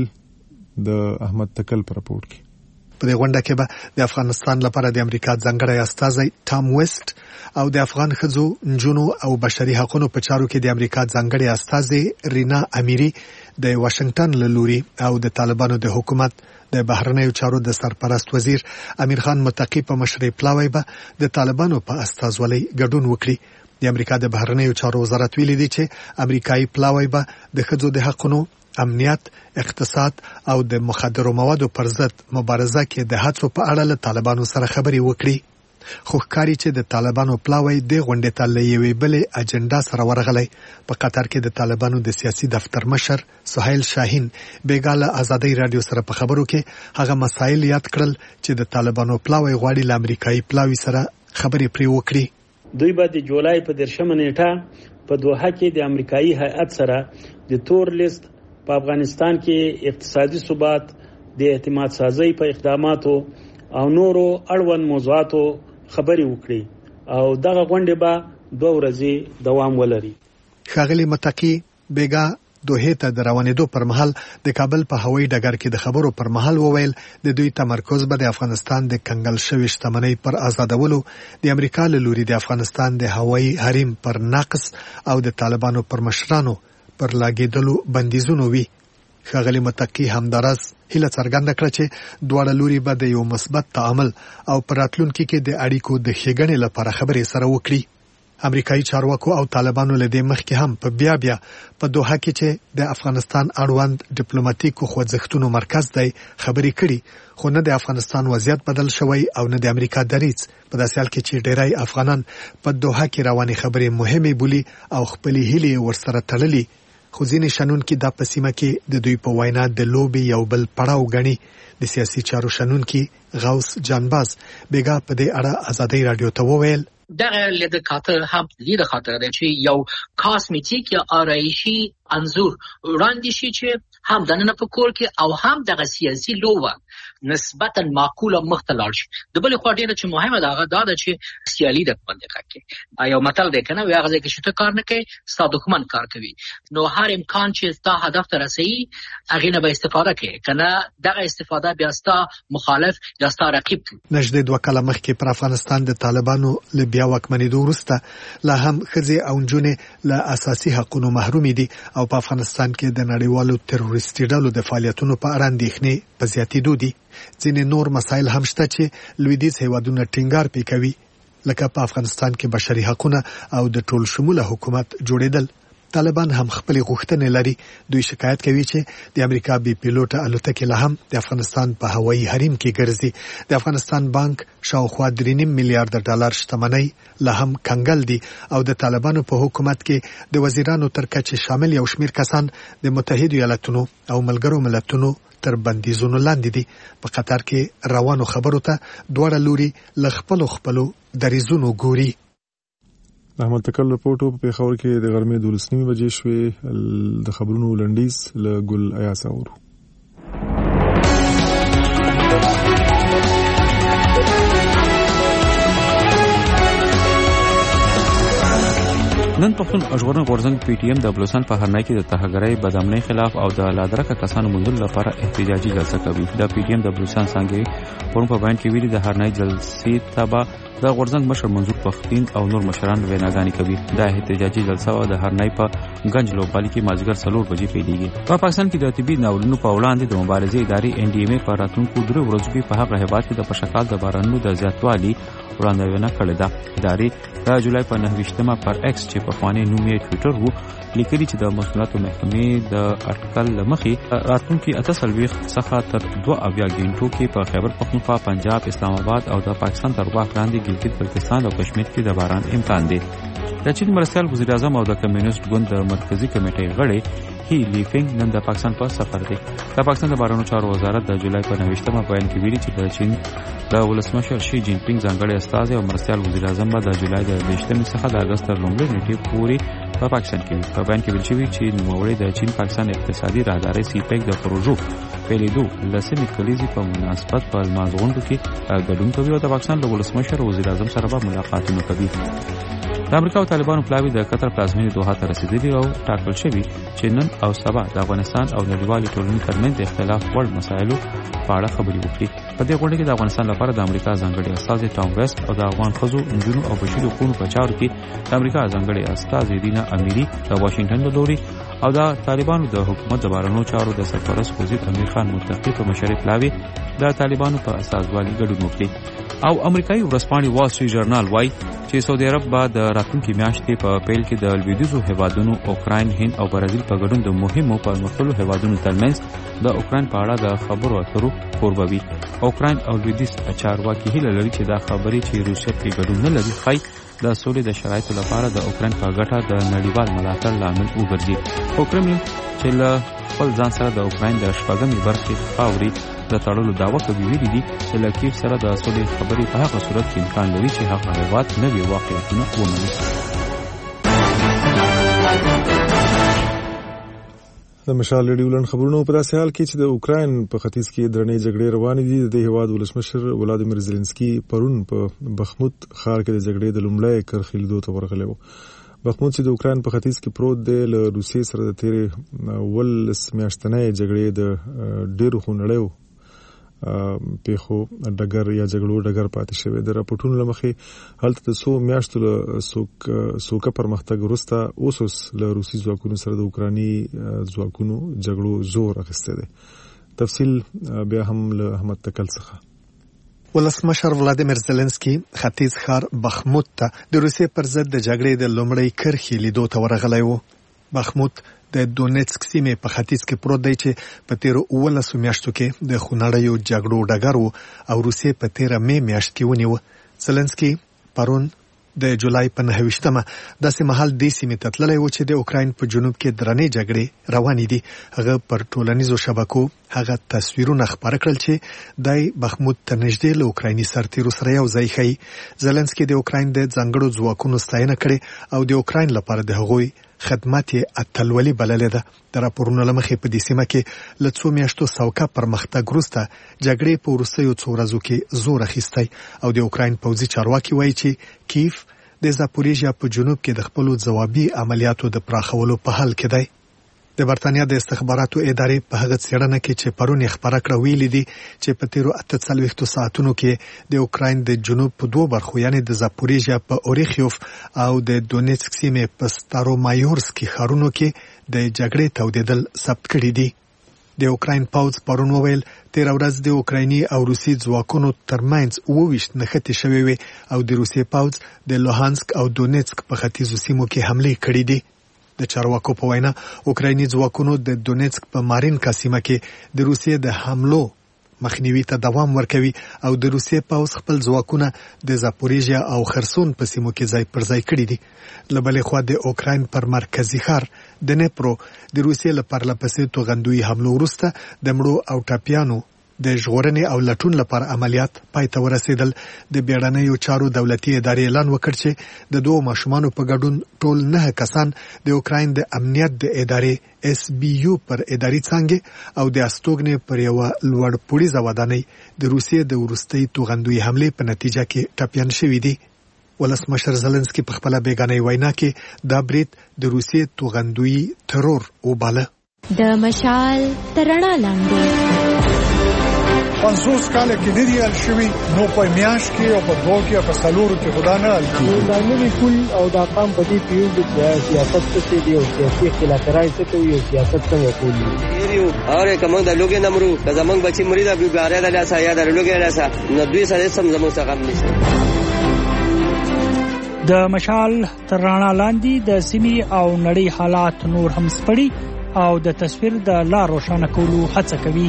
Speaker 1: د احمد تکل پر راپورټ کې.
Speaker 20: په دې غونډه کې به د افغانستان لپاره د امریکا ځانګړی استازی ټام ویسټ او د افغان ښځو، نجونو او بشري حقوقو په چارو کې د امریکا ځانګړی استازی رینا امیری د واشنگټن له لوري او د طالبانو د حکومت د بهرنیو چارو د سرپرست وزیر امیر خان متقی په مشرۍ پلاوی به د طالبانو په استازولۍ ګډون وکړي. د امریکا د بهرنیو چارو وزارت ویلي دی چې امریکایي پلاوی به د ښځو د حقوقو، امنیت، اقتصاد او د مخدرو موادو پر ضد مبارزه کې د هڅو په اړه له طالبانو سره خبرې وکړي. خو ښکاري چې د طالبانو پلاوی د غونډې ته له یوې بلې اجنډا سره ورغلی. په قطر کې د طالبانو د سیاسي دفتر مشر سهیل شاهین بیګاله ازادي رادیو سره په خبرو کې هغه مسایل یاد کړل چې د طالبانو پلاوی غواړي له امریکایي پلاوی سره خبرې پرې وکړي.
Speaker 21: دوی به د جولای په 13 نیټه په دوحه کې د امریکایي هیئت سره د تور لیست په افغانستان کې اقتصادي ثبات، د اعتماد سازي په اقداماتو او نورو اړوند موضوعاتو خبرې وکړي او دغه غونډه به 2 ورځې دوام ولري.
Speaker 20: ښاغلي متقی بیګا دوحه ته د روانېدو پر مهال د کابل په هوایي ډګر کې د خبرو پر مهال وویل د دوی تمرکز به د افغانستان د کنګل شوی شتمنۍ پر آزادولو، د امریکا له لوري د افغانستان د هوایي حریم پر نقص او د طالبانو پر مشرانو پر لاګېدلو بندیزونو وي. ښاغلي متقی همدارس هیله څرګنده کړه چې دواړه لوري به د یو مثبت تعامل او پر راتلونکي کې د اړیکو د ښېګڼې لپاره خبرې سره وکړي. امریکایي چارواکو او طالبانو له دې مخکې هم په بیا په دوحه کې چې د افغانستان اړوند ډیپلوماټیکو خوځښتونو مرکز دی خبرې کړي، خو نه د افغانستان وضعیت بدل شوی او نه د امریکا دریځ. په داسې حال کې چې ډیری افغانان په دوحه کې روانې خبرې مهمې بولي او خپلې هیلې ورسره تړلي، خو ځینې شنونکي دا په سیمه کې د دوی په وینا د لوبې یو بل پړاو ګڼي. د سیاسي چارو شنونکي غوث جانباز بیګا په دې اړه ازادي رادیو ته وویل
Speaker 22: دغه لید خاطر هم لید خاطر دی چې یو کاسمیټیک یا آرایشي انزور وړاندې شي چې هم دنه په کور کې او هم دغه سیاسي لوبه نسبتا معقوله مختلال شي. د بل خو ډیره چې مهمه ده هغه دا ده چې سیالي د باندې کوي. یو متل دی کنه وی هغه چې ته کار نه کوي ستا دښمن کار کوي. نو هر امکان چې ستا هدف ته رسي هغه نه به استفاده کوي کنه دغه استفاده بیا ستا مخالف یا ستا رقیب کوي.
Speaker 20: نږدې 2 کاله مخکې پر افغانستان د طالبانو له بیا واکمنېدو وروسته لا هم ښځې او نجونې له اساسي حقوقو محروم دي او په افغانستان کې د نړیوالو تروریستانو تروریستي ډلو د فعالیتونو په اړه اندېښنې په زیاتېدو دي. ځینې نور مسایل هم شته چې لویدیځ هیوادونه ټینګار پرې کوي، لکه په افغانستان کې بشري حقونه او د ټول شموله حکومت جوړېدل. طالبان هم خپل غوښتنې لري. دوی شکایت کوي چې د امریکا بي پیلوټه الوتکې له هم د افغانستان په هوایي حریم کې ګرځي. د افغانستان بانک شاوخوا 3.5 میلیارډ ډالر شتمنۍ له هم کنګل دي او د طالبانو په حکومت کې د وزیرانو تر کچې شامل یو شمیر کسان د متحده ایالاتونو او ملګرو ملتونو تر بندیزونو لاندې دي. په قطر کې روانو خبرو ته دواړه لوري له خپلو دریزونو ګوري.
Speaker 1: احمد تکل رپورټو په پیښور کې د غرمې 12:30 بجې شوې. د خبرونو لنډیز له ګل ایاس اورو.
Speaker 2: نن پښتون ژغورنې غورځنګ پی ټی ایم د بلوچستان په هرنای کې د تهګرۍ بدامنۍ خلاف او د لادرکه کسانو موندلو لپاره احتجاجي جلسه کوي. د پی ټی ایم د بلوچستان څنګه پرون په بیان کې ویلي د هرنای جلسې تبع د غورځنګ مشر منظور پښتين او نور مشران ویناګانې کوي. دا احتجاجي جلسه د هرنای په گنج لوبالي کې مازیګر 4 بجې پیلېږي. په پاکستان کې د طبي ناورینونو په وړاندې د مبارزې ادارې ان ډي ام ای په راتلونکو 3 ورځو کې په هغه هیواد کې د پشکال د بارانونو د زیاتوالي وړاندوینه کړې ده. ادارې د جولای په 29مه پر ایکس چې په خواني نوم یې ټوئیټر وو لیکلي چې د مسؤلیتو محکمې د اټکل لمخې راتلونکي 48 څخه تر 2 غنټو کې په خیبر پختونخوا، پنجاب، اسلام آباد او د پاکستان تر واخ لاندې ګلګت بلتستان او کشمیر کې د باران امکان دی. د چین مرستیال وزیر اعظم او د کمیونست ګوند د مرکزی کمیټې غړي هی لیفینګ نن د پاکستان په سفر دی. د پاکستان د بهرنیو چارو وزارت د جولای په 29مه بیان کې ویلي چې د چین د ولسمشر شي جین پینګ ځانګړي استازي او مرستیال وزیر اعظم به د جولای د 20 څخه د اگست تر 9 نیټې پورې په پاکستان کې په بیان کې ویل شوی چې نوموړي د چین پاکستان اقتصادي راهداري سی پیک د پروژو پیلېدو لسمې کلیزې په مناسبت په المازغونډو کې ګډون کوي او د پاکستان د ولسمشر او وزیر اعظم سره به ملاقاتونه کوي. د امریکا او طالبانو پلاوی د قطر پلازمینې دوحه ته رسیدلي او ټاکل شوی چې نن او سبا د افغانستان او نړیوالې ټولنې ترمنځ د اختلاف وړ مسایلو په اړه خبرې وکړي. په دې غونډه کې د افغانستان لپاره د امریکا ځانګړي استازي ټام ویسټ او د افغان ښځو، نجونو او بشري حقوقو په چارو کې د امریکا ځانګړي استازي دینا امیری د واشنگټن له لوري او د طالبانو د حکومت د بهرنیو چارو د سرپرست وزیر امیر خان متقی په مشرۍ پلاوی د طالبانو په استازوالي ګډون وکړي. او امریکایي ورځپاڼې وال سټریټ ژورنال وايي چې سعودي عرب به د راتلونکي میاشتې په پیل کې د لویدیځو هیوادونو اوکراین، هند او برازیل په ګډون د مهمو پرمختللو هیوادونو ترمنځ د اوکراین په اړه د خبرو اترو کوربوي. اوکراین او لویدیځ چارواکي هیله لري چې دا خبرې چې روسیه په ګډون نه لري خای د سولې د شرایطو لپاره د اوکراین په ګټه د نړیوال ملاتړ لامل وګرځي. اوکراین چې له خپل ځان سره د اوکراین د شپږمې برخې خاورې د تړلو دعوه کوي، ویلي دي چې له کیف سره د سولې خبرې په هغه صورت کې امکان لري چې هغه هیواد نوي واقعیتونه ومني.
Speaker 1: د مشال ریډیو لن خبرونو په داسې حال کې چې د اوکراین په ختیځ کې درنې جګړې روانې دي. د هیواد ولسمشر ولادیمیر زيلنسکي پرون په بخموت ښار کې د جګړې د لومړۍ کرښې لیدو ته ورغلی و. بخموت چې د اوکراین په ختیځ کې پروت دی، له روسیې سره د تیرې 19 میاشتنۍ جګړې د ډېرو خونړیو پیښو ډګر یا جګړو ډګر پاتې شوی. د راپورټونو له مخې هلته د 100 میاشتو له سوکه پرمختګ وروسته اوس له روسي ځواکونو سره د اوکراني ځواکونو جګړو زور اخیستی دی. تفصیل بیا هم له احمد تکل څخه.
Speaker 20: ولسمشر ولادیمیر زيلنسکي ختیځ ښار بخموت ته د روسیې پر ضد د جګړې د لومړۍ کرښې لیدو ته ورغلی و. بخموت د دونیتسک سیمې په ختیځ کې پروت دی چې په تیرو 19 میاشتو کې د خونړیو جګړو ډګر و او روسیې په 13 مې میاشت کې ونیو. زيلنسکي پرون د جولای په 29مه داسې مهال د سیمې ته تللی و چې د اوکراین په جنوب کې درنې جګړې روانې دي. هغه پر ټولنیزو شبکو هغه تصویرونه خپاره کړل چې دای بخموت ته نږدې له اوکرایني سرتیرو سره یو ځای ښیي. زيلنسکي د اوکراین د ځانګړو ځواکونو ستاینه کړې او د اوکراین لپاره د هغوی خدمت یې اتلولي بللې ده. د راپورونو له مخې په دې سیمه کې له 2 میاشتو سوکه پرمختګ وروسته جګړې په وروستیو 2 ورځو کې زور اخیستی او د اوکراین پوځي چارواکي وایي چې کیف د زاپوریژیا په جنوب کې د خپلو ځوابي عملیاتو د پراخولو په حال کې دی. د برتانیا د استخباراتو ادارې په هغه څېړنه کې چې پرون یې خپاره کړه ویلي دي چې په تیرو 48 ساعتونو کې د اوکراین د جنوب په 2 برخو یعنی د زاپوریژیا په اوریخیوف او د دونیتسک سیمې په ستارومایورسک ښارونو کې د جګړې تودېدل ثبت کړي دي. د اوکراین پوځ پرون وویل 13 ورځ د اوکرایني او روسي ځواکونو ترمنځ 28 نښتې شوې وي او د روسي پوځ د لوهانسک او دونیتسک په ختیځو سیمو کې حملې کړې دي. د چارواکو په وینا اوکرایني ځواکونو د دونیتسک په مارینکا سیمه کې د روسیې د حملو مخنیوي ته دوام ورکوي او د روسیې پوځ خپل ځواکونه د زاپوریژیا او خرسون په سیمو کې ځای پر ځای کړي دي. له بلې خوا د اوکراین پر مرکزي ښار د نیپرو د روسیې له پرلهپسې توغندوي حملو وروسته د مړو او ټپیانو د ژغورنې او لټون لپاره عملیات پای ته ورسېدل. د بیړنیو چارو دولتي ادارې اعلان وکړ چې د 2 ماشومانو په ګډون ټول 9 کسان د اوکراین د امنیت د ادارې SBU پر اداري څانګې او د استوګنې پر یو لوړ پوړیزه ودانۍ د روسیې د وروستۍ توغندوي حملې په نتیجه کې ټپیان شوي دي. ولسمشر زلنسکي په خپله بیګانۍ وینا کې دا برید د روسیې توغندوي ترور وباله.
Speaker 9: د مشال تر رڼا لاندې
Speaker 3: 50 کاله کې ندي حل شوي، نو په میاشت کې او په 2 کې او په 4 کې خدا نه حل کیږي.
Speaker 6: دا نوی کول او دا قام په دې پیو د سیاست څخه دی او سیاسي اختلافات څخه کوي او سیاست څنګه کوي
Speaker 23: یو اور کوم د لوګي نمرو د زمنګ بچي مرید ابو ګاره د لاسه یا د لوګي لاسه نو دوی سره سم زموږ څخه نشي.
Speaker 24: د مشال تر رڼا لاندې د سیمې او نړۍ حالات نور هم سپړي او د تصویر د لار روښانه کولو هڅه کوي.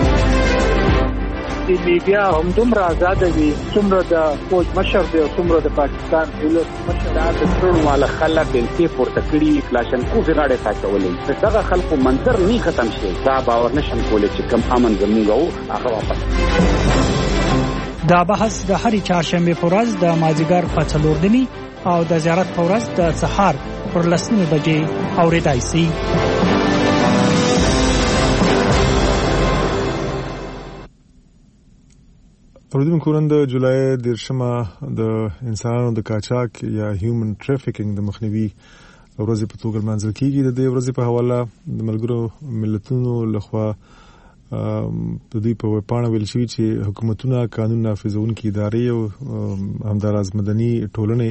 Speaker 25: د میډیا هم دومره آزاد وي څومره د فوج مشر دی او څومره د پاکستان دولت مشر د ټول مال خلک د پورته کړي کلاشنکوف غاړه تاچولې. دغه خلکو منظر نه ختم شي، دا باور نشم کولای چې کم امن زموږ او هغه واپس.
Speaker 24: دا بحث د هرې چهارشنبه په ورځ د مازیګر په 4 او د زیارت په ورځ د سهار پر 10 بجې اورېدای شي.
Speaker 1: اوریدونکو نن د جولای 10 د انسانانو د قاچاق یا هیومن ټریفیکینګ د مخنیوي ورځ په توګه منځل کیږي. د دې ورځې په حواله د ملګرو ملتونو لخوا په دې په پاڼه ویل شوی چې حکومتونه قانون نافذونکي ادارې او همداراز مدني ټولنې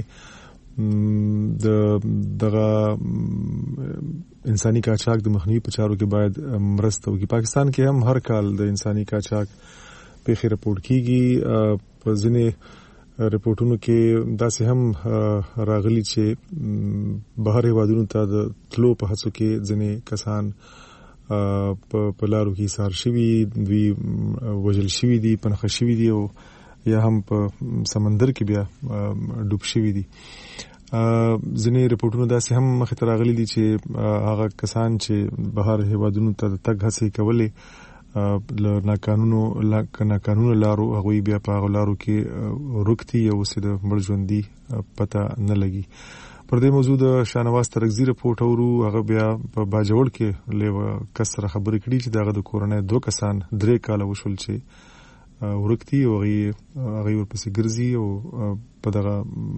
Speaker 1: دغه انساني قاچاق د مخنیوي په چارو کې باید مرسته وکړي. پاکستان کې هم هر کال د انساني قاچاق پیښې راپورټ کیږي. په ځینې ریپورتونو کې داسې هم راغلي چې بهر هیوادونو ته د تلو په هڅو کې ځینې کسان په لارو کې ایثار شوي، دوی وژل شوي دي، پنخه شوي دي او یا هم په سمندر کې بیا ډوب شوي دي. ځینې ریپورتونه داسې هم مخې ته راغلي دي چې هغه کسان چې بهر هیوادونو ته د تګ هڅې کولې له ناقانونه لارو هغوی بیا په هغو لارو کې رکتي او اوس د مړ ژوندي پته نه لګي. پر دې موضوع د شاهنواز ترکزي رپورټ اورو. هغه بیا په باجوړ کې له کس سره خبرې کړي چې دغه د کورنۍ 2 کسان 3 کاله وشول چې ورکتي او هغه ورپسې ګرځي او په دغه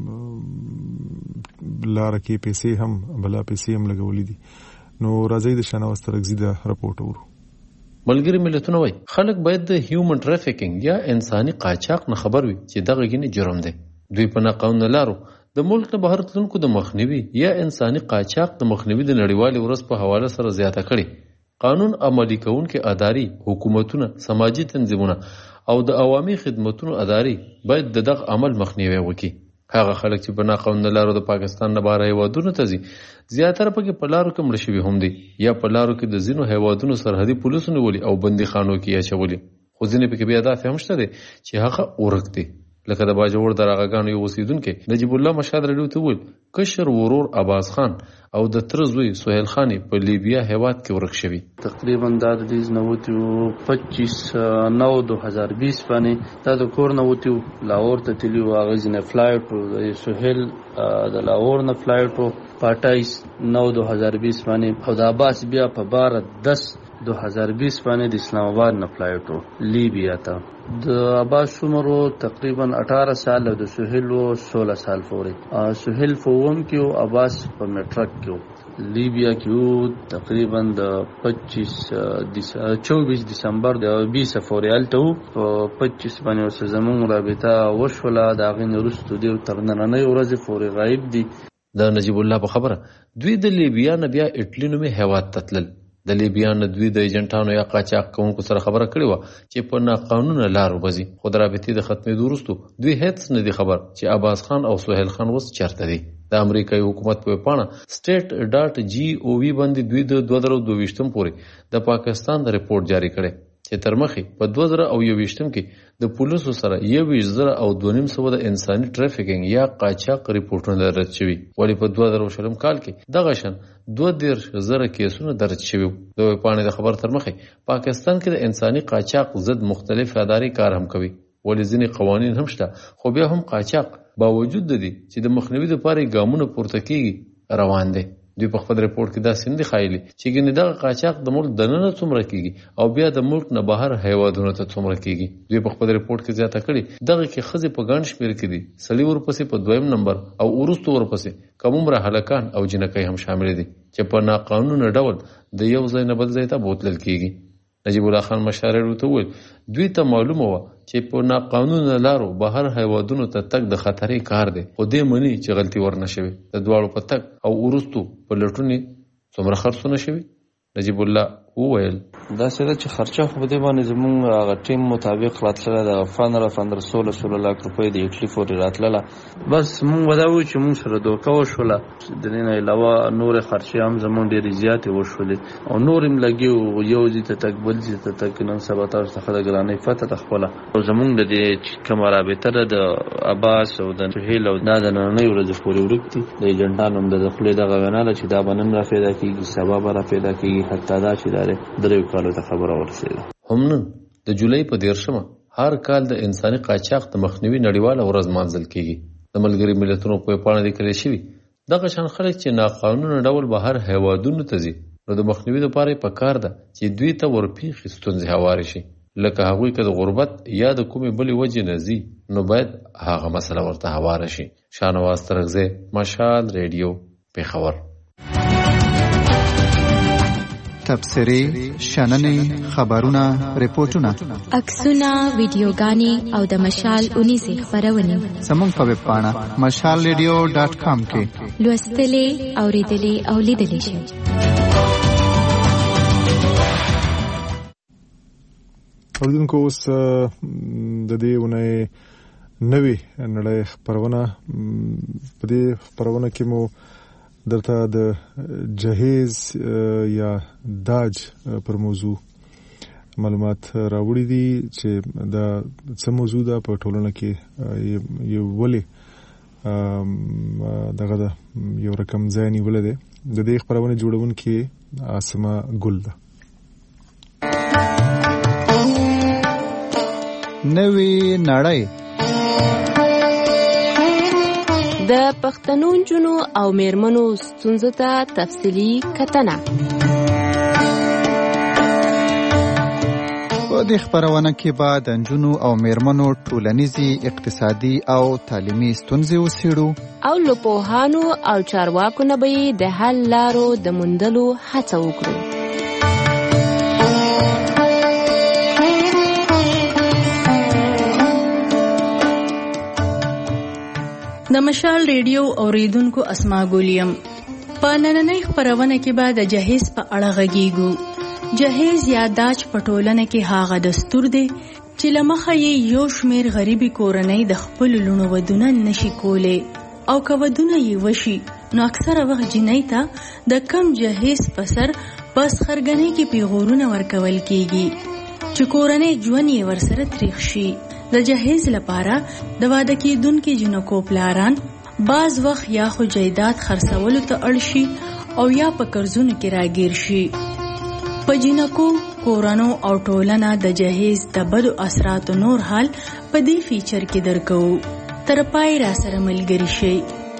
Speaker 1: لار کې پیسې هم لګولې دي. نو راځي د شاهنواز ترکزي د رپورټ اورو.
Speaker 26: ملګری ملتونه وایي خلک باید د هیومن ټریفیکینګ یا انساني قاچاق نه خبر وي چې دغه ګینه جرم دی. دوی په ناقانونه لارو د ملک نه بهر تلونکو د مخنیوي یا انساني قاچاق د مخنیوي د نړیوالې ورځ په حواله سره زیاته کړي. قانون عملي کوونکي ادارې، حکومتونه، سماجي تنظیمونه او د عوامي خدماتو ادارې باید دغه عمل مخنیوي وکړي. هغه خلک چې په ناقانونه لارو د پاکستان نه بهر هیوادونو ته ځي زیاتره پکې په لارو کې مړ شوي هم دي یا په لارو کې د ځینو هیوادونو سرحدي پولیسو نیولي او بندیخانو کې اچولي. خو ځینې پکې بیا دا فهم شته دی چې هغه ورک دي. لکه د باجوړ د راغانو یو اوسیدونکي نجیب الله مشهد راډیو ته وویل کشر ورور عباس خان او د تر زوی سهیل خان په لیبیا هیواد کې ورک شوي.
Speaker 27: تقریبا دا د 25/9/2020 باندې دا د کور نه وتی لاهور ته تللی و. هغه ځنه فلایټ د سهیل د لاهور نه فلایټ 28/9/2020 باندې او د عباس بیا په 12/10/2020 باندې د اسلام آباد نه فلایټ لیبیا ته. د عباس عمر تقریبا 18 سال او د سهیل 16 سال پورې. سهیل فوم کې او عباس په میټرک کې لیبیا کې تقریبا د 24 دسمبر د 20 پورې الته په 25 باندې زموږ رابطه وشوله. دا غي نورستو دی تر نننۍ ورځې پورې غایب دي.
Speaker 26: د نجیب الله په خبره دوی د لیبیا نه بیا اټلی نومي هیواد ته تلل. د لیبیا نه دوی د ایجنټانو یا قاچاق کوونکو سره خبره کړې وه چې په ناقانونه لارو بځي، خو د رابطې د ختمېدو وروستو دوی هېڅ نه دي خبر چې عباس خان او سهیل خان اوس چېرته دي. د امریکایي حکومت په پاڼه state.gov باندې دوی د 2022 پورې د پاکستان د ریپورت جاری کړی چې تر مخې په 2021 کې د پولیسو سره 21,200 د انساني ټرافیکینګ یا قاچاق ریپورټونه درج شوي، ولې په 2020 کال کې دغه شان 22,000 کیسونه درج شوي. د پاڼې د خبر تر مخې پاکستان کې د انساني قاچاق ضد مختلف ادارې کار هم کوي، ولې ځینې قوانین هم شته، خو بیا هم قاچاق باوجود د دې چې د مخنیوي لپاره ګامونه پورته کیږي روان دي. دوی په خپل ریپورت کې دا سندې خایلي چې ګنې دغه قاچاق د ملک دننه څومره کیږي او بیا د ملک نه بهر هیوادونو ته څومره کیږي. دوی په خپل ریپورت کې زیاته کړي دغه کې ښځې په ګڼ شمېر کې دي، سړي ورپسې په 2م نمبر او وروستو ورپسې کمومره هلکان او جنکۍ هم شامل دي چې په ناقانونه ډول د یو ځای نه بل ځای ته بوتلل کیږي. نجیب الله خان مشاور ورته وویل دوی ته معلومه وه چې په ناقانونه لارو بهر هیوادونو ته تګ د خطرې کار دی، خو دې مني چې غلطي ورنه شوې. د دواړو په تګ او وروستو په لټونې څومره خرڅونه شوي. نجیب الله وویل
Speaker 27: داسې ده چې خرچه خو په دې باندې زموږ هغه ټیم مطابق راتلله د 15-16 لک روپۍ د اټلي پورې راتلله. بس مونږ به دا وایو چې مونږ سره دوکه وشوله، د دې نه علاوه نورې خرچې هم زموږ ډېرې زیاتې وشولې او نور هم لګي و، یو ځای ته تګ بل ځای ته تګ. نن سبا تاسو ته د ګرانۍ پته ده خپله او زموږ د دې کومه رابطه ده د عباس او د سهیل او دا د نننۍ ورځې پورې ورک دي. د ایجنټانو هم د خولې دغه وینا ده چې دا به نن را پیدا کېږي، سبا به را پیدا کېږي، حتی دا چې دا دریو کالو ته خبره ورسېده.
Speaker 26: هم نن د جولای په 13 هر کال د انساني قاچاق د مخنیوي نړیواله ورځ مانځل کیږي. د ملګري ملتونو په پاڼه لیکل شوي دغه شان خلک چې ناقانونه ډول بهر هیوادونو ته ځي نو د مخنیوي لپاره پکار ده چې دوی ته ورپېښې ستونزې هوارې شي، لکه هغوی که د غربت یا د کومې بلې وجې نه ځي نو باید هغه مسله ورته هواره شي. شاهنواز ترغزی، مشال ریډیو، پېښور.
Speaker 8: تبصرې، شننې، خبرونه، ریپورټونه،
Speaker 4: عکسونه، ویډیوګانې او د مشال اونیزې خپرونې
Speaker 8: زموږ په ویب پاڼه mashalradio.com کې
Speaker 4: لوستلې، اورېدلې او لیدلې شئ.
Speaker 1: اوریدونکو اوس د دې ونې نوې نړۍ خپرونه، په دې خپرونه کې مو درته د جهیز یا داج پر موضوع معلومات راوړي دي چې دا څه موضوع ده په ټولنه کې، یو ولې دغه د یو رقم ځای نیولې ده. د دې خپرونه جوړونکې عاصمه ګل ده.
Speaker 8: نوې نړۍ
Speaker 9: د پښتنو نجونو او میرمنو ستونزو ته تفصیلي کتنه.
Speaker 8: په دې خپرونه کې به د نجونو او میرمنو ټولنیزي، اقتصادي او تعلیمي ستونزې وڅېړو
Speaker 9: او له پوهانو او چارواکو نه به د حل لارو د موندلو هڅه وکړو.
Speaker 5: د مشال ریډیو اوریدونکو اسما ګولیم په نننۍ خپرونه کې به د جهیز په اړه غږیږو. جهیز یا داج په ټولنه کې هغه دستور دی چې له مخه یې یو شمېر غریبي کورنۍ د خپلو لوڼو ودونه نشي کولی او که ودونه یې وشي نو اکثره وخت جنۍ ته د کم جهیز په سر بس خرګنۍ کې پیغورونه ورکول کیږي چې کورنۍ ژوند یې ورسره تریخ شي. د جهیز لپاره د واده کېدونکي جنکو پلاران بعض وخت یا خو جایداد خرڅولو ته اړ شي او یا په قرضونو کې راګیر شي. په جنکو، کورانو او ټولنه د جهیز د بدو اثراتو نور حال په دې فیچر کې درکو. تر پای را سره ملګری شي.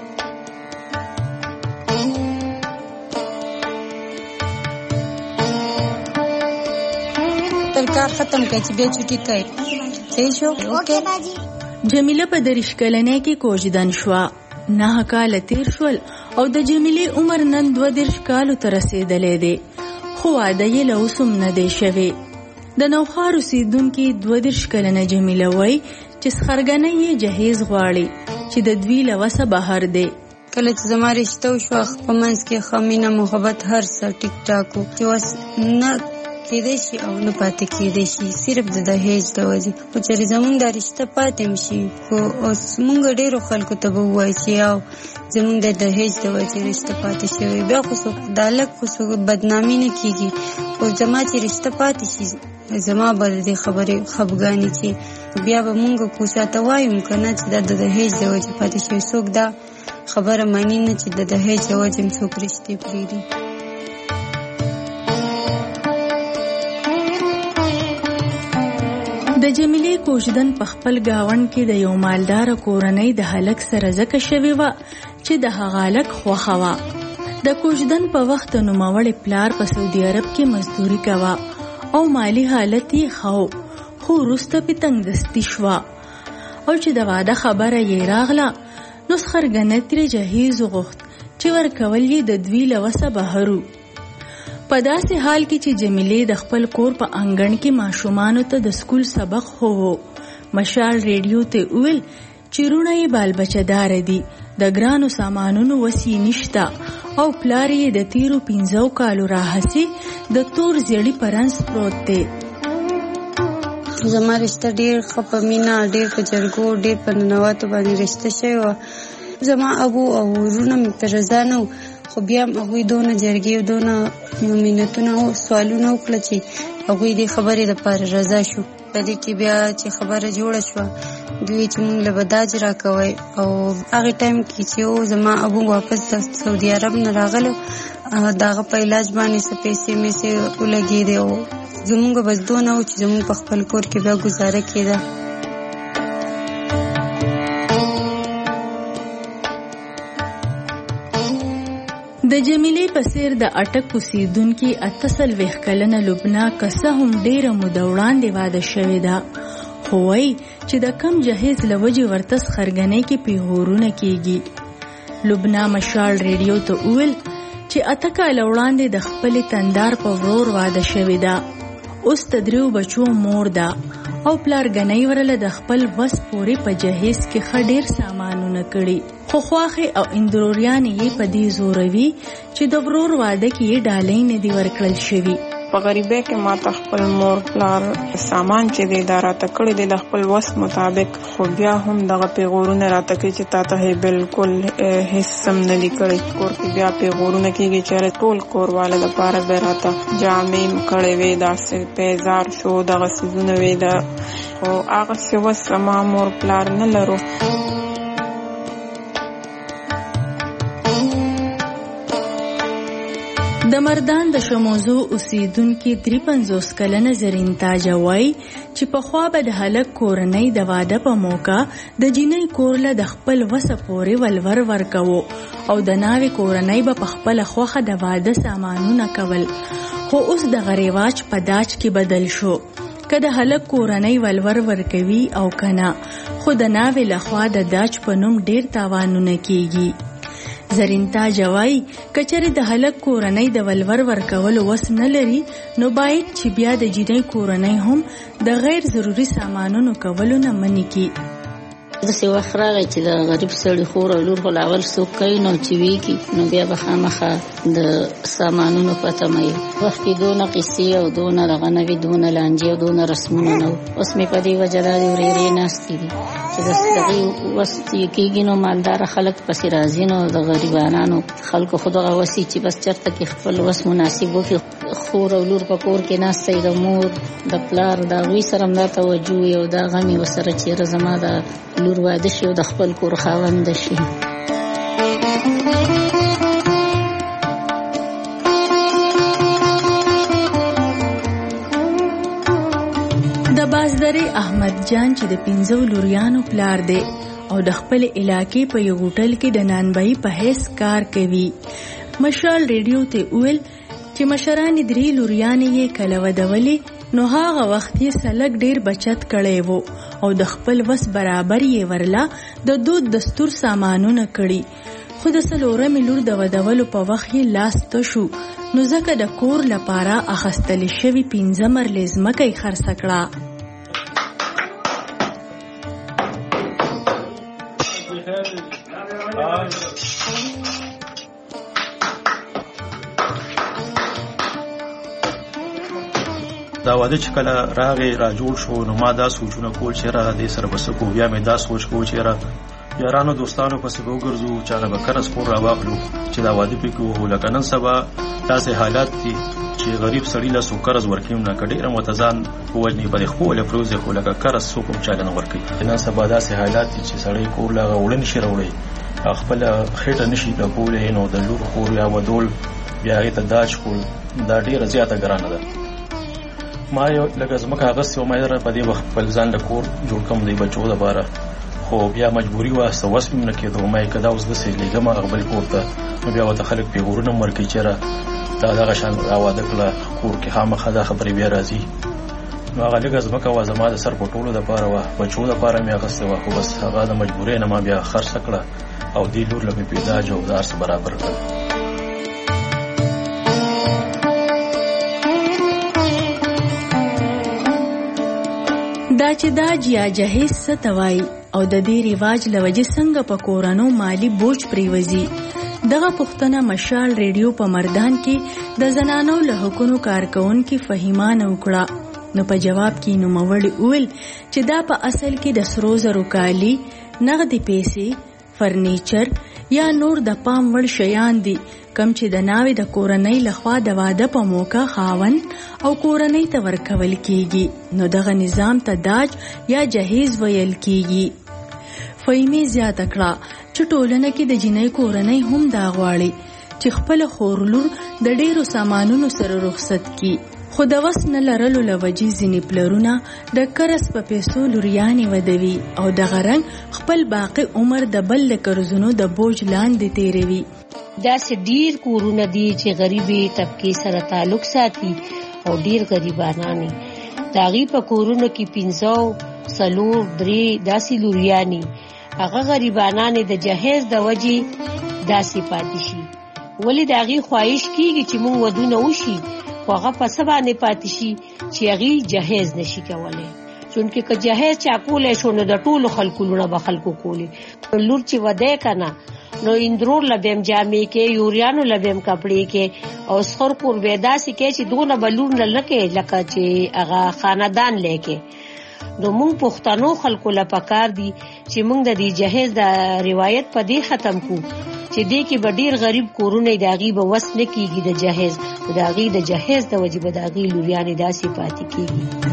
Speaker 7: کار ختم کړي چې به چټي کوي. صحیح شو؟ اوکې باجی.
Speaker 5: جمیله په 30 کلنۍ کې کوژدن شو. 9 کال تیر شول او د جمیله عمر نن 32 کال ته رسیدلې دی. خو واده یې له اوسم نه دی شوی. د نوخار اوسیدونکو 32 کلنه جمیله وای چې خرګنۍ یې جهیز غواړي چې د دوی له وسه بهر دی.
Speaker 7: کله چې زما رشته وشوه په منځ کې ښه مینه محبت هر څه ټیک ټاک و چې اوس نه کېدی شي او نه پاتې کېدی شي صرف د دهیج د وجې خو چېرې زمونږ دا رشته پاتې هم شي خو اوس مونږ ډېرو خلکو ته به ووایو چې یو زمونږ د دهیج د وجې رشته پاتې شوی بیا خو څوک دا لږ خو څوک بدنامي نه کېږي خو زما چې رشته پاتې شي زما به د دې خبرې خفګانې چې بیا به مونږ کو چاته وایو که نه چې دا د دهیج د وجې پاتې شوی څوک دا خبره معنی نه چې د دهیج د وجې هم څوک رشتې پرېږدي.
Speaker 5: د جمیلې کوژدن په خپل گاوند کې د یو مالدار کورنۍ د هلک سره ځکه شوې وه چې د هغه هلک خوښه وه. د کوژدن په وخت د نوموړي پلار په سعودي عرب کې مزدوري کوه او مالی حالت یې ښه خو وروسته پې تنګدستي شوه او چې د واده خبره یې راغله نو سخرګنه ترې جهیز وغوښت چې ورکول یې د دوی له وسه بهر و. په داسې حال کې چې جمیلې د خپل کور په انګړ کې ماشومانو ته د سکول سبق هو مشال ریډیو ته ویل چې رونه یې بال بچه‌دار دي د ګرانو سامانونو وسی نشته او پلار یې د تیرو 15 کالو راهسي د تور زیړی پرنس پروت دی.
Speaker 7: زما رشته ډېر ښه په مینه ډېر په جرګو ډېر په ننواتو باندې رشته شوی وه. زما ابو او ورونه مې په رضا نه خو بیا هم هغوی دونه جرګې او دونه مینتونه او سوالونه وکړه چې هغوی دې خبرې دپاره رضا شو. په دې کې بیا چې خبره جوړه شوه دوی چې مونږ له به داج راکوئ او هغې ټایم کې چې زما ابو واپس د سعودي عرب نه راغلو د هغه په علاج باندې څه پیسې میسې ولګېدې او زمونږ بس دونه و چې زمونږ په خپل کور کې بیا ګزاره کېده.
Speaker 5: د جمیلې په څیر د اټک اوسیدونکي 48 کلنه لبنا که څه هم ډېره موده وړاندې واده شوې ده خو وایي چې د کم جهیز له وجې ورته سخرګنۍ کې پیغورونه کېږي. لبنا مشال ریډیو ته وویل چې 8 کاله وړاندې د خپلې تندار په ورور واده شوې ده. اوس د 3 بچو مور ده او پلارګنۍ ورله د خپل وس پورې په جهیز کې ښه ډېر سامانونه کړي خو خواښې او اندروریانې یې په دې زوروي چې د ورور واده کې یې ډالۍ نه دي ورکړل شوي.
Speaker 10: په غریبۍ کې ما ته خپل مور پلار سامان چې دی دا راته کړی دی د خپل وس مطابق خو بیا هم دغه پیغورونه راته کوي چې تا ته بالکل هیڅ سم نه دي کړی. کور کې بیا پیغورونه کېږي چې ټول کورواله دپاره به راته جامې کړی وې داسې پیزار شو دغه څیزونه وې ده خو هغسې وس زما مور پلار نه لرو.
Speaker 5: د مردان د شموزو اوسیدونکي 53 کلنه زرین تاج وایي چې پخوا به د هلک کورنۍ د واده په موقع د جینۍ کور له د خپل وسه پورې ولور ورکوو او د ناوې کورنۍ به په خپله خوښه د واده سامانونه کول خو اوس دغه رواج په داج کې بدل شو که د هلک کورنۍ ولور ورکوي او کنه خو د ناوې لخوا د داج په نوم ډېر تاوانونه کېږي. زرین تاج وایي که چېرې د هلک کورنۍ د ولور ورکولو وس نه لري نو باید چې بیا د جینۍ کورنۍ هم د غیر ضروري سامانونو کولو نه منې کړي.
Speaker 11: داسې وخت راغی چې د غریب سړي خور او لور خو لاول څوک کوي نو چې ویږي نو بیا به خامخا د سامانونو په تمه یو. وخت کې دونه قصې او دونه دغه نه وي دونه لانجې او دونه رسمونه نه و. اوس مې په دې وجه دا دې ورېرې ناستې دي چې د هغې وس یې کېږي نو مالداره خلک پسې راځي نو د غریبانانو خلکو خو دغه وسي چې بس چېرته کې خپل وس مناسب وکړي خور او لور په کور کې ناسته د مور د پلار د هغوی سره هم دا توجه وي او دا غم یې ورسره چېرې زما د لور واده شي او د خپل کور خاونده شي.
Speaker 5: د بازدرې احمد جان چې د 15 لوریانو پلار دی او د خپل علاقې په یو هوټل کې د نانبایي په حیث کار کوي. مشال ریډیو ته ویل چې مشرانې 3 لوریانې یې کله ودولې نو هغه وخت یې سلک ډیر بچت کړی وو او د خپل وس برابر یې ورلا د دود دستور سامانونه کړي خو د څلورمې لور د ودولو په وخت یې لاس تشو نو ځکه د کور لپاره اخیستل شوي 15 مرلې ځمکه یې خرڅه کړه.
Speaker 12: دا واده چې کله راغی را جوړ شو نو ما دا سوچونه کول چې را دې سره بس کو بیا مې دا سوچ کو چې را یارانو دوستانو پسې وګرځو چا نه بکر سپور را واغلو چې دا واده پکې وو لکه نن سبا داسې حالات دي چې غریب سړی له سوکرز ورکیم نه کډیر متزان وجنی په خپل فروز خو لکه کرس سوکم چالن ورکی نن سبا داسې حالات دي چې سړی کور لا وړن شي راوړي خپل خېټه نشي کولای نو د لور خور یا ودول بیا ته داش کول دا ډیره زیاته ګرانه ده. ما یو لکه زمکه اغست او ما در په دې وخت خپل ځان له کور جوړ کوم دی بچو د باره خو بیا مجبوری واسه وسم نه کېدو ما کدا اوس د سې لګم خپل کور ته بیا وته خلک پیغورونه مرکې چیرې دا دغه شان راواده کړه کور کې خامخا دا خبرې بیا راځي نو هغه لږ زمکه و زما د سر په ټولو د پاره و بچو د پاره مې اغسته و خو بس هغه د مجبورۍ نه ما بیا خرڅ کړه او دې لور له پیدا جوړدار سره برابر کړ.
Speaker 5: دا چې دا جیا جهیز ستوای او د دې ریواج لوجه څنګه په کورانو مالی بوج پریوزي دغه پښتنه مشال ریډیو په مردان کې د زنانو له حقوقو کارکون کې فهیمان وکړه نو په جواب کې نو موړ اول چې دا په اصل کې د سرو زرو کالی نغدي پیسې فرنیچر یا نور د پام وړ شیان دي کم چې د ناوې د کورنۍ لخوا د واده په موقع خاون او کورنۍ ته ورکول کیږي نو دغه نظام ته داج یا جهیز ویل کیږي. فهمي زیاته کړه چې ټولنه کې د جنۍ کورنۍ هم دا غواړي چې خپل خورلور د ډیرو سامانونو سره رخصت کی خو د وس نه لرلو لوجې ځینې پلرونه د کرس په پیسو لوریانې ودوي او د غرنګ خپل باقی عمر د بل له قرضونو د بوج لاندې تیروي.
Speaker 13: داسې ډیر کورونه دي چې غریبي طبقه سره تعلق ساتي او ډیر غریبانانی داغي په کورونو کې 500 سلور درې داسې لوریانی هغه غریبانانی د جهیز د وجې داسې پاتې شي ولی داغي خواهش کیږي چې مونږ ودونه وشي خو هغه په سبا نه پاتې شي چې هغه جهیز نشي کولای چونکه که جهیز چا کولای شو نو د ټولو خلکو لونه به خلکو کولی لور چې وده کنه نو اندرور لبیم جامې کې یوریانو لبیم کپړې کې او سخر کور ودا سي کې چې دونه بلور نه لکه چې هغه خاندان لکه نو مونږ پښتنو خلکو لپاره دي چې مونږ د دې جهیز د روایت په دې ختم کو چې دې کې بډیر غریب کورونه داغي به وس نه کیږي د جهیز داغي د جهیز د وجب داغي لوریانې داسې پاتې کیږي.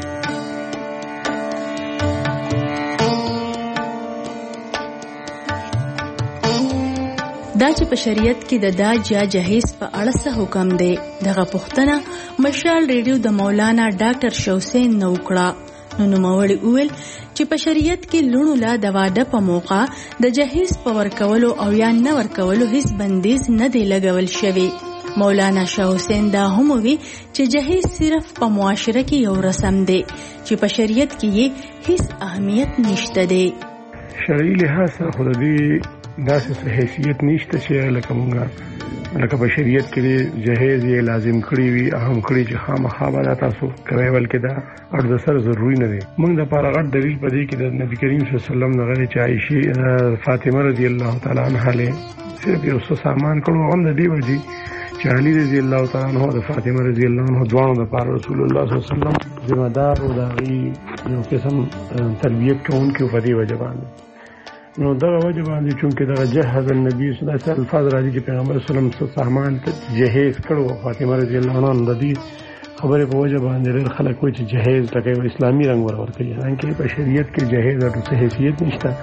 Speaker 5: دا چې په شریعت کې د داج یا جهیز په اړه څه حکم دی دغه پوښتنه مشال ریډیو د مولانا ډاکټر شوسین نو کړه نو نوموړي وویل چې په شریعت کې لونو لا د واده په موقع د جهیز په ورکولو او یا نه ورکولو هیڅ بندیز نه دی لګول شوی. مولانا شاه حسین دا هم وی چې جهیز صرف په معاشره کې یو رسم دی چې په شریعت کې یې هیڅ اهمیت نشته دی.
Speaker 14: شرعي لحاظ سره خو دې داسې حیثیت نشته چې لکه په شریعت کې جهیز یې لازم کړی وي اهم کړی چې خامخا به تاسو کوي بلکې دا اړ سره ضروري نه دی. موږ د پاره غټ دلیل په دې کې د نبی کریم صلی الله علیه وسلم دغه چې عائشه فاطمه رضی الله تعالی عنها له صرف یو څه سامان کړو هم د دې وجې چې علي رضی الله تعالی عنہ د فاطمه رضی الله عنها دوانو د پاره رسول الله صلی الله علیه وسلم ذمہ دار او دغه یو قسم تربیت کوونکی په دې وجه باندې نو دغه وجه باندې چونکه دغه جهز النبي صلی الله علیه وسلم الفاظ راځي چې پیغمبر صلی الله علیه وسلم سامان جهیز کړو فاطمه رضی الله عنها د دې خبره په وجه باندې ډېر خلک وایي چې جهیز لکه اسلامي رنگ ورکوي حالانکه په شریعت کې جهیز د څه حیثیت نشته.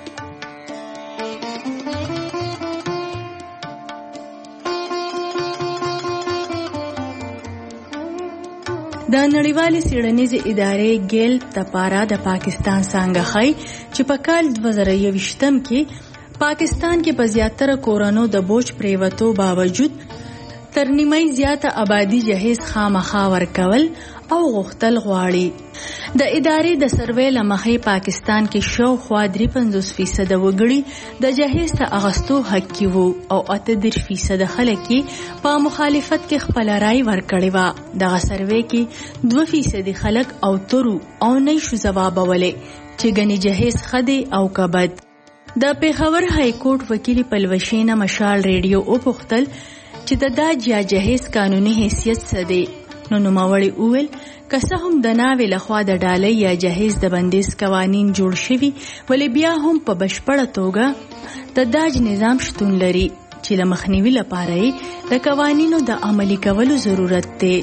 Speaker 5: د نړیوالې څېړنیزې ادارې ګیل تپارا د پاکستان څنګه ښایي چې په کال 2021 کې پاکستان کې په زیاتره کورونو د بوج پریوتو باوجود تر نیمه زیاته آبادی جهیز خامخا ورکول او غوښتل غواړي. د ادارې د سروې لمخې پاکستان کې شاوخوا 53% وګړي د جهیز ته اغستو حق کې وو او 38% خلک په مخالفت کې خپل رائے ورکړی و. دغه سروې کې 2% خلک او ترو او نه شو جواب ولې چې غني جهیز خدي او کبد. د پیښور های کورټ وکیل پلوشینه مشال ریډیو او پختل چې د داج یا جهیز قانوني حیثیت څه دی نو نوموړي وویل که څه هم د ناوې لخوا د ډالۍ یا جهیز د بندیز قوانین جوړ شوي ولې بیا هم په بشپړه توګه د داج نظام شتون لري چې له مخنیوي لپاره یې د قوانینو د عملي کولو ضرورت دی.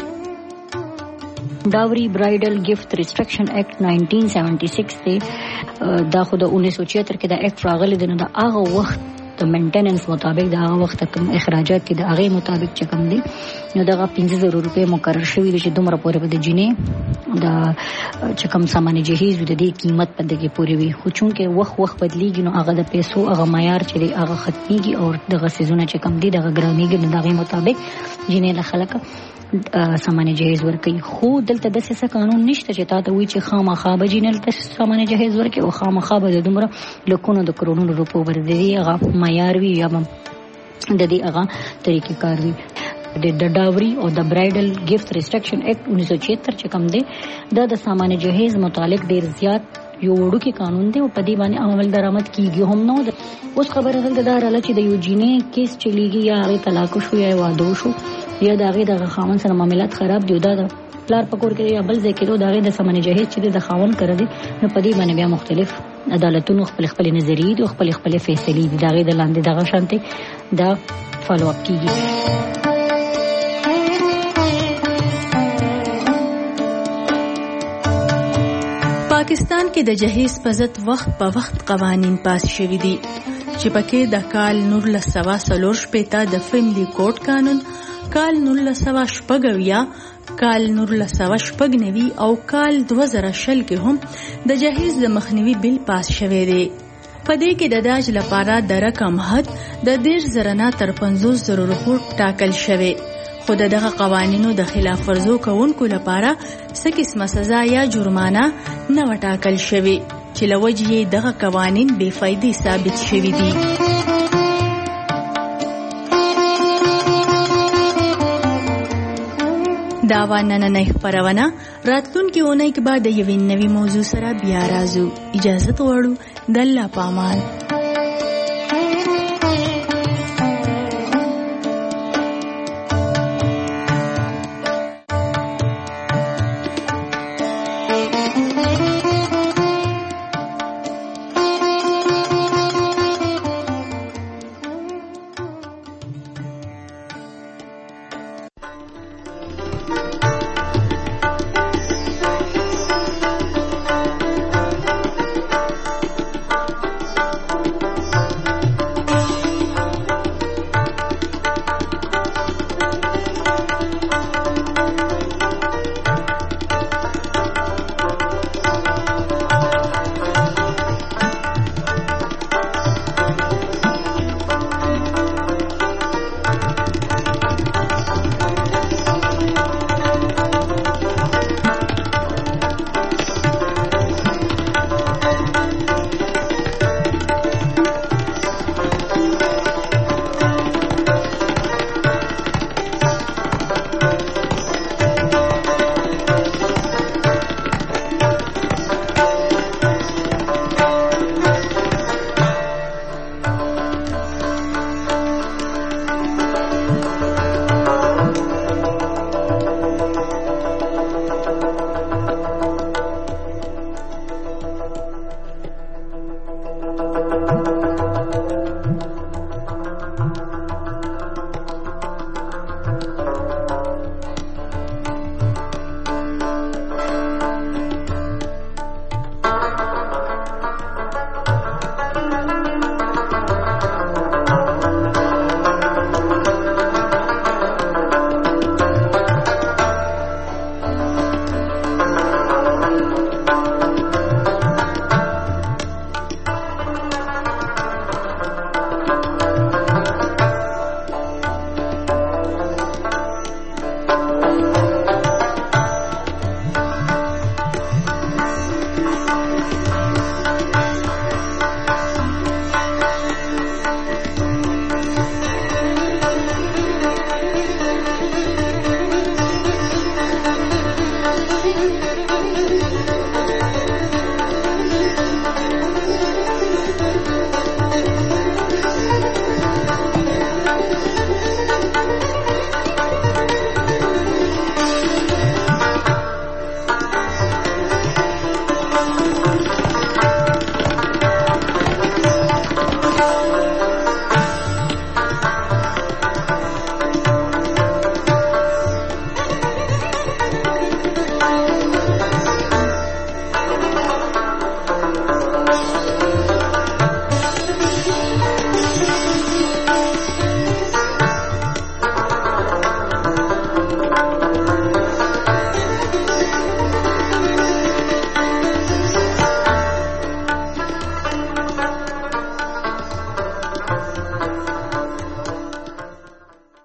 Speaker 15: ډاوري برایډل ګفت ریسټرکشن اکټ 1976 دی. دا خو د 1976 کې د اکټ راغلی دی. نو د هغه وخت د مینټیننس مطابق د هغه وخت کوم اخراجات دي د هغه مطابق چې کوم دي نو دغه 15,000 روپۍ مقرر شوی دي چې دومره پورې به د جنې د چې کوم سامان جهیز د دې قیمت په دغه پورې وي. خو چونکې وخت بدلیږي نو هغه د پیسو هغه معیار چې هغه ختميږي او دغه سيزونه چې کوم دي دغه ګراميږي نو دغه مطابق جنې له خلک سامان جهیز ورکي. خو دلته د څه قانون نشته چې تاسو وی چې خامخا به جنل ته سامان جهیز ورکي او خامخا به دومره لکونو د کرونو روپو وردي هغه معیار وي یا د دې هغه طریقې کار وي. د ډاوري او د برایډل ګفت ریسټرکشن اکټ 1976 چې کوم دی د سامان جهیز متعلق ډیر زیات یو وړوکی قانون دی او په دې باندې عمل درآمد کیږي هم نو. اوس خبره دلته دا رااله چې د یو جینې کیس چلیږي یا هغه طلاق شو یا واده شو یا دغه د خاوند سره معاملات خراب دی دا پلار پکور کې یا بل ځای کې دغه د سامان جهیز چې د خاوند کړی دی نو په دې باندې بیا مختلف عدالتونو خپل نظریې او خپل فیصلې دي دغه د لاندې دغه شانتي دا فالو اپ کیږي.
Speaker 5: پاکستان کې د جهیز په ضد وخت په وخت قوانین پاس شوي دي چې پکې د کال 1940 د فیملی کوډ قانون، کال 1990 کال 1990 او کال 2020 کې هم د جهیز د مخنیوي بل پاس شوی دی. په دې کې د داج لپاره د رقم حد د 10,000 نه تر 50,000 روپیو ټاکل شوی. خو دغه قوانینو د خلاف ورزو کوونکو لپاره څه قسمه سزا یا جرمانه نه وټاکل شوی چې لوجې دغه قوانین بے فایده ثابت شوی دي. دا نننۍ خپرونه راتلونکي اونۍ کې بعد یوې نوې موضوع سره بیا راځو. اجازه غواړو. د الله پامان.